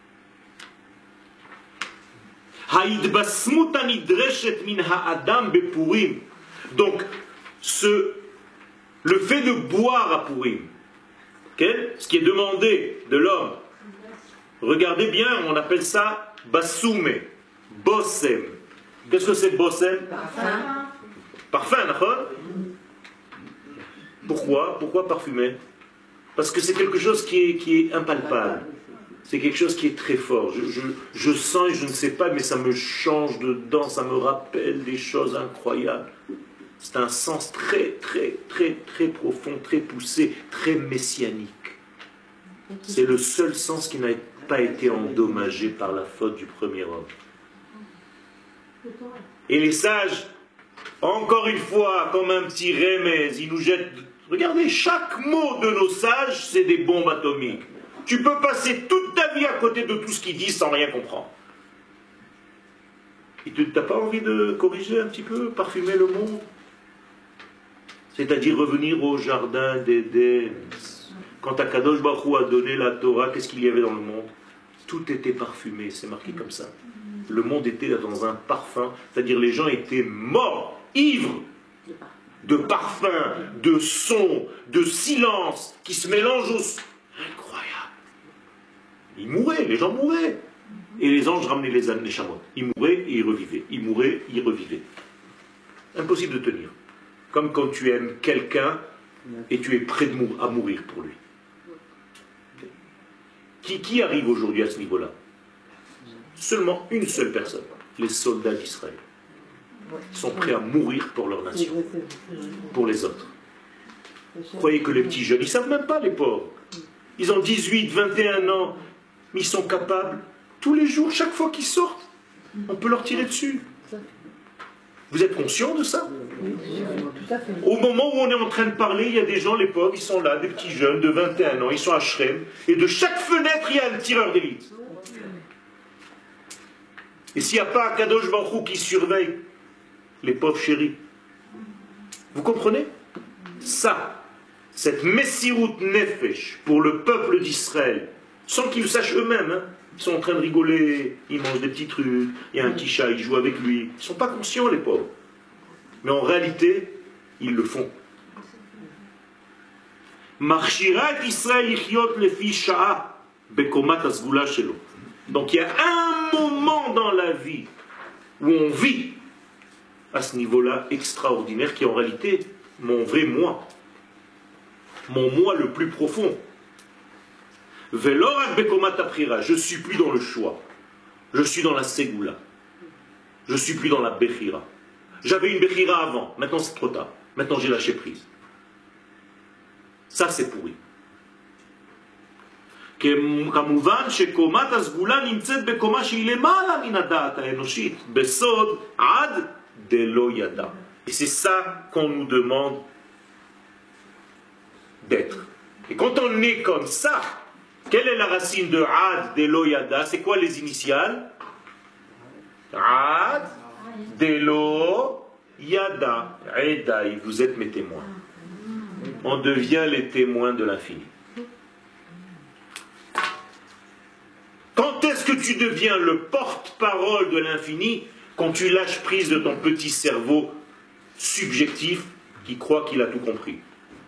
Donc, ce, le fait de boire à Purim, okay, ce qui est demandé de l'homme, regardez bien, on appelle ça bassoum, bossem. Qu'est-ce que c'est bossem? Parfum. Parfum, d'accord? Pourquoi? Pourquoi parfumer? Parce que c'est quelque chose qui est, qui est impalpable. C'est quelque chose qui est très fort. Je, je, je sens et je ne sais pas, mais ça me change dedans, ça me rappelle des choses incroyables. C'est un sens très, très, très, très profond, très poussé, très messianique. C'est le seul sens qui n'a pas été endommagé par la faute du premier homme. Et les sages, encore une fois, comme un petit remèze, ils nous jettent... Regardez, chaque mot de nos sages, c'est des bombes atomiques. Tu peux passer toute ta vie à côté de tout ce qu'ils disent sans rien comprendre. Et tu n'as pas envie de corriger un petit peu, parfumer le monde? C'est-à-dire revenir au jardin d'Éden. Quand Akadosh Baruch Hu a donné la Torah, qu'est-ce qu'il y avait dans le monde? Tout était parfumé, c'est marqué comme ça. Le monde était dans un parfum, c'est-à-dire les gens étaient morts, ivres, de parfum, de son, de silence, qui se mélangent aux... Incroyable. Ils mouraient, les gens mouraient. Et les anges ramenaient les âmes, les chamois. Ils mouraient et ils revivaient. Ils mouraient, ils revivaient. Impossible de tenir. Comme quand tu aimes quelqu'un et tu es prêt de mou- à mourir pour lui. Qui, qui arrive aujourd'hui à ce niveau-là? Seulement une seule personne, les soldats d'Israël. Ils sont prêts à mourir pour leur nation, pour les autres. Vous croyez que les petits jeunes, ils ne savent même pas, les pauvres. Ils ont dix-huit, vingt et un ans, mais ils sont capables, tous les jours, chaque fois qu'ils sortent, on peut leur tirer dessus. Vous êtes conscient de ça? Au moment où on est en train de parler, il y a des gens, les pauvres, ils sont là, des petits jeunes de vingt et un ans, ils sont à Shrem, et de chaque fenêtre, il y a un tireur d'élite. Et s'il n'y a pas un Kadosh Baruch Hu qui surveille les pauvres chéris, vous comprenez? Ça, cette Messirut Nefesh pour le peuple d'Israël, sans qu'ils le sachent eux-mêmes, hein. Ils sont en train de rigoler, ils mangent des petits trucs, il y a un petit chat, ils jouent avec lui. Ils ne sont pas conscients, les pauvres. Mais en réalité, ils le font. Marchirat Israël ichiot lefi sha'a bekomat asgula shelo. Donc il y a un moment dans la vie où on vit à ce niveau-là extraordinaire qui est en réalité mon vrai moi. Mon moi le plus profond. Velorak bekomat aprira. Je ne suis plus dans le choix. Je suis dans la ségoula. Je ne suis plus dans la bechira. J'avais une bechira avant. Maintenant c'est trop tard. Maintenant j'ai lâché prise. Ça c'est pourri. כמובן שקומת הסגולה נמצאת בקומה שהיא למעלה מן הדעת האנושית, בסוד עד דלא ידע. Et c'est ça qu'on nous demande d'être. Et quand on est comme ça, quelle est la racine de Ad delo yada? C'est quoi les initiales? Ad delo yada. Edaï, vous êtes mes témoins. On devient les témoins de l'infini. Quand est-ce que tu deviens le porte-parole de l'infini? Quand tu lâches prise de ton petit cerveau subjectif qui croit qu'il a tout compris.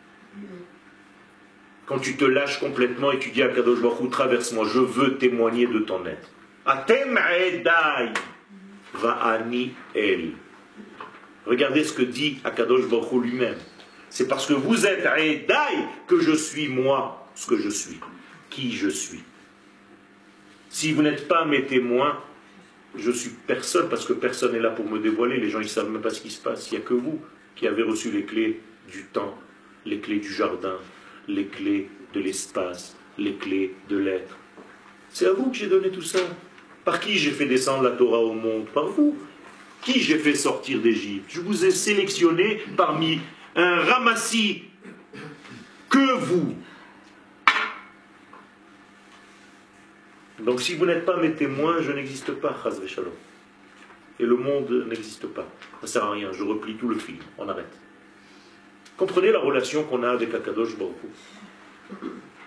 Quand tu te lâches complètement et tu dis à Kadosh Baruch Hu, traverse-moi, je veux témoigner de ton être. Atem edai va'ani el. Regardez ce que dit Akadosh Baruch Hu lui-même. C'est parce que vous êtes edai que je suis moi, ce que je suis, qui je suis. Si vous n'êtes pas mes témoins, je suis personne, parce que personne n'est là pour me dévoiler. Les gens ils ne savent même pas ce qui se passe. Il n'y a que vous qui avez reçu les clés du temps, les clés du jardin, les clés de l'espace, les clés de l'être. C'est à vous que j'ai donné tout ça. Par qui j'ai fait descendre la Torah au monde? Par vous. Qui j'ai fait sortir d'Égypte? Je vous ai sélectionné parmi un ramassis que vous. Donc si vous n'êtes pas mes témoins, je n'existe pas, Chaz v'Shalom. Et le monde n'existe pas. Ça ne sert à rien, je replie tout le film, on arrête. Comprenez la relation qu'on a avec Akadosh Baruch Hu.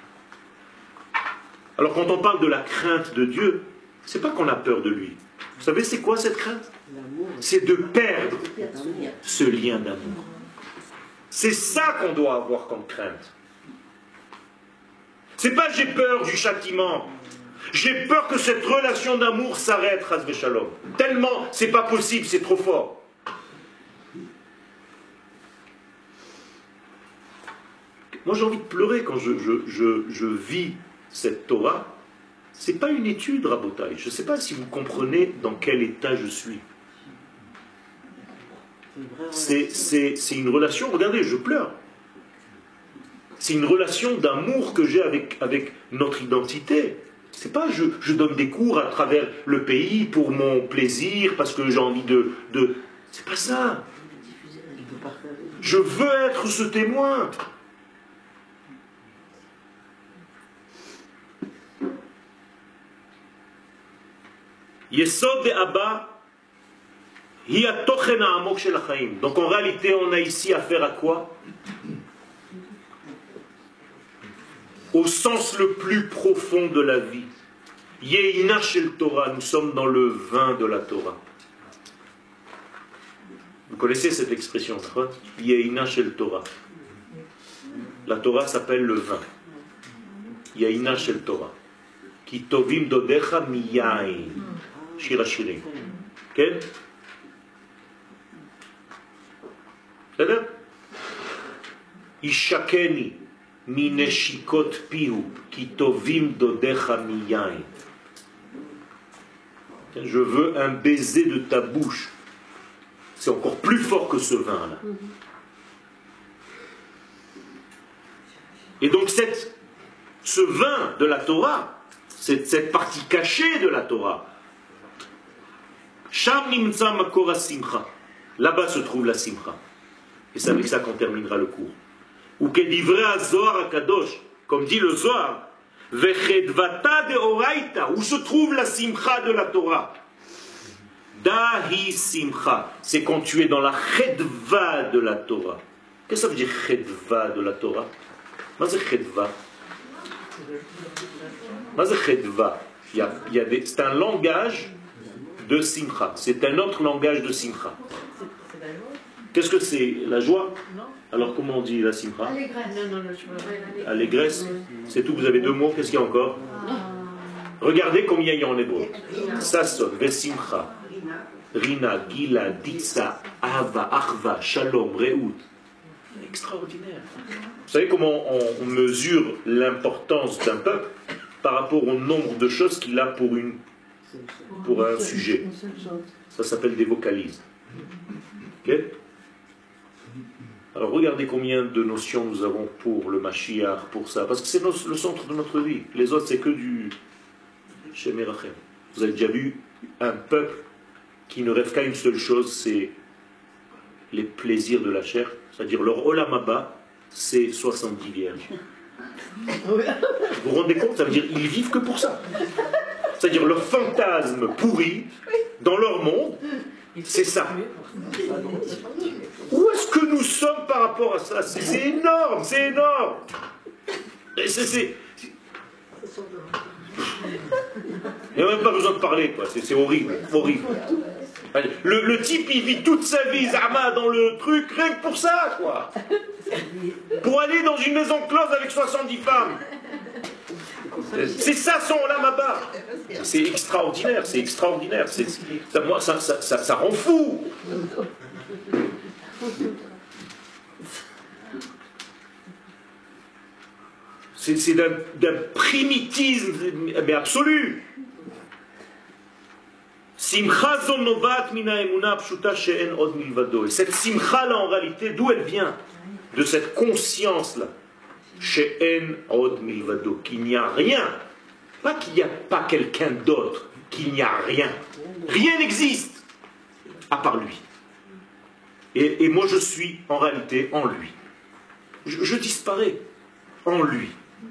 Alors quand on parle de la crainte de Dieu, c'est pas qu'on a peur de lui. Vous savez c'est quoi cette crainte? C'est de perdre ce lien d'amour. C'est ça qu'on doit avoir comme crainte. C'est pas j'ai peur du châtiment. J'ai peur que cette relation d'amour s'arrête, Chas v'Shalom. Tellement, c'est pas possible, c'est trop fort. Moi, j'ai envie de pleurer quand je, je, je, je vis cette Torah. C'est pas une étude, Rabotai. Je ne sais pas si vous comprenez dans quel état je suis. C'est, c'est, c'est une relation, regardez, je pleure. C'est une relation d'amour que j'ai avec, avec notre identité. C'est pas je, je donne des cours à travers le pays pour mon plaisir, parce que j'ai envie de... de... C'est pas ça. Je veux être ce témoin. Yesod Abba, donc en réalité, on a ici affaire à quoi? Au sens le plus profond de la vie. Yeina shel Torah, nous sommes dans le vin de la Torah. Vous connaissez cette expression, Yeina shel Torah. La Torah s'appelle le vin. Yeina shel Torah. Ki tovim dodecha miyain. Shira shirim. כן? בסדר? ישקני מנשיקות פיהו, כי טובים דודיך מיין. Je veux un baiser de ta bouche. C'est encore plus fort que ce vin-là. Et donc cette, ce vin de la Torah, cette, cette partie cachée de la Torah, Sham nimtza makor ha-simcha. Là-bas se trouve la simcha. Et c'est avec ça qu'on terminera le cours. Ou kedivre ha-zohar ha-kadosh, comme dit le Zohar, vechedvata de oraita, où se trouve la simcha de la Torah. Dahi simcha, c'est quand tu es dans la chedva de la Torah. Qu'est-ce que ça veut dire chedva de la Torah? Qu'est-ce que c'est chedva? Qu'est-ce que c'est chedva? Il y a, il y a des, c'est un langage de simcha. C'est un autre langage de simcha. Qu'est-ce que c'est? La joie? Alors comment on dit la simcha? Allégresse. C'est tout, vous avez deux mots, qu'est-ce qu'il y a encore? Regardez combien il y a en hébreu. Sasson, vesimcha, rina, gila, ditsa, ava, achva, shalom, reout. Extraordinaire. Vous savez comment on, on mesure l'importance d'un peuple par rapport au nombre de choses qu'il a pour, une, pour un sujet? Ça s'appelle des vocalises. Ok? Alors regardez combien de notions nous avons pour le Mashiach, pour ça, parce que c'est nos- le centre de notre vie. Les autres, c'est que du Shemé Rachem. Vous avez déjà vu un peuple qui ne rêve qu'à une seule chose, c'est les plaisirs de la chair, c'est-à-dire leur Olam Haba, c'est soixante-dix vierges. Vous vous rendez compte? Ça veut dire qu'ils vivent que pour ça. C'est-à-dire leur fantasme pourri dans leur monde, c'est ça. Où est-ce que nous sommes par rapport à ça? C'est c'est énorme, c'est énorme. Et c'est- c'est- Il n'y a même pas besoin de parler, quoi. C'est c'est horrible, horrible. Le, le type, il vit toute sa vie, Zama, dans le truc, rien que pour ça, quoi. Pour aller dans une maison close avec soixante-dix femmes. C'est ça son Olam-Haba. C'est extraordinaire, c'est extraordinaire. C'est- ça, moi, ça, ça, ça, ça rend fou. C'est c'est d'un d'un primitisme mais absolu. Simcha zon novat mina emuna pshuta she'en od milvado. Et cette simcha là en réalité, d'où elle vient? De cette conscience là. She'en od milvado, qu'il n'y a rien. Pas qu'il n'y a pas quelqu'un d'autre, qu'il n'y a rien. Rien n'existe à part lui. Et, et moi je suis en réalité en lui. Je, je disparais en lui.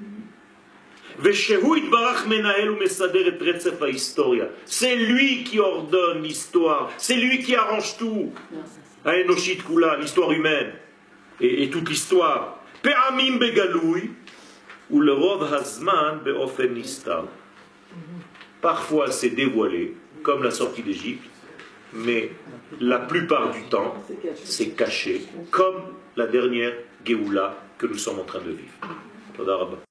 C'est lui qui ordonne l'histoire, c'est lui qui arrange tout. Haenoshit kula, l'histoire humaine et, et toute l'histoire. Pe'amim begaloui ou le rov hazman be'ofen nistar. Parfois c'est dévoilé, comme la sortie d'Égypte, mais la plupart du temps c'est caché, comme la dernière Géoula que nous sommes en train de vivre. Toda Rabba.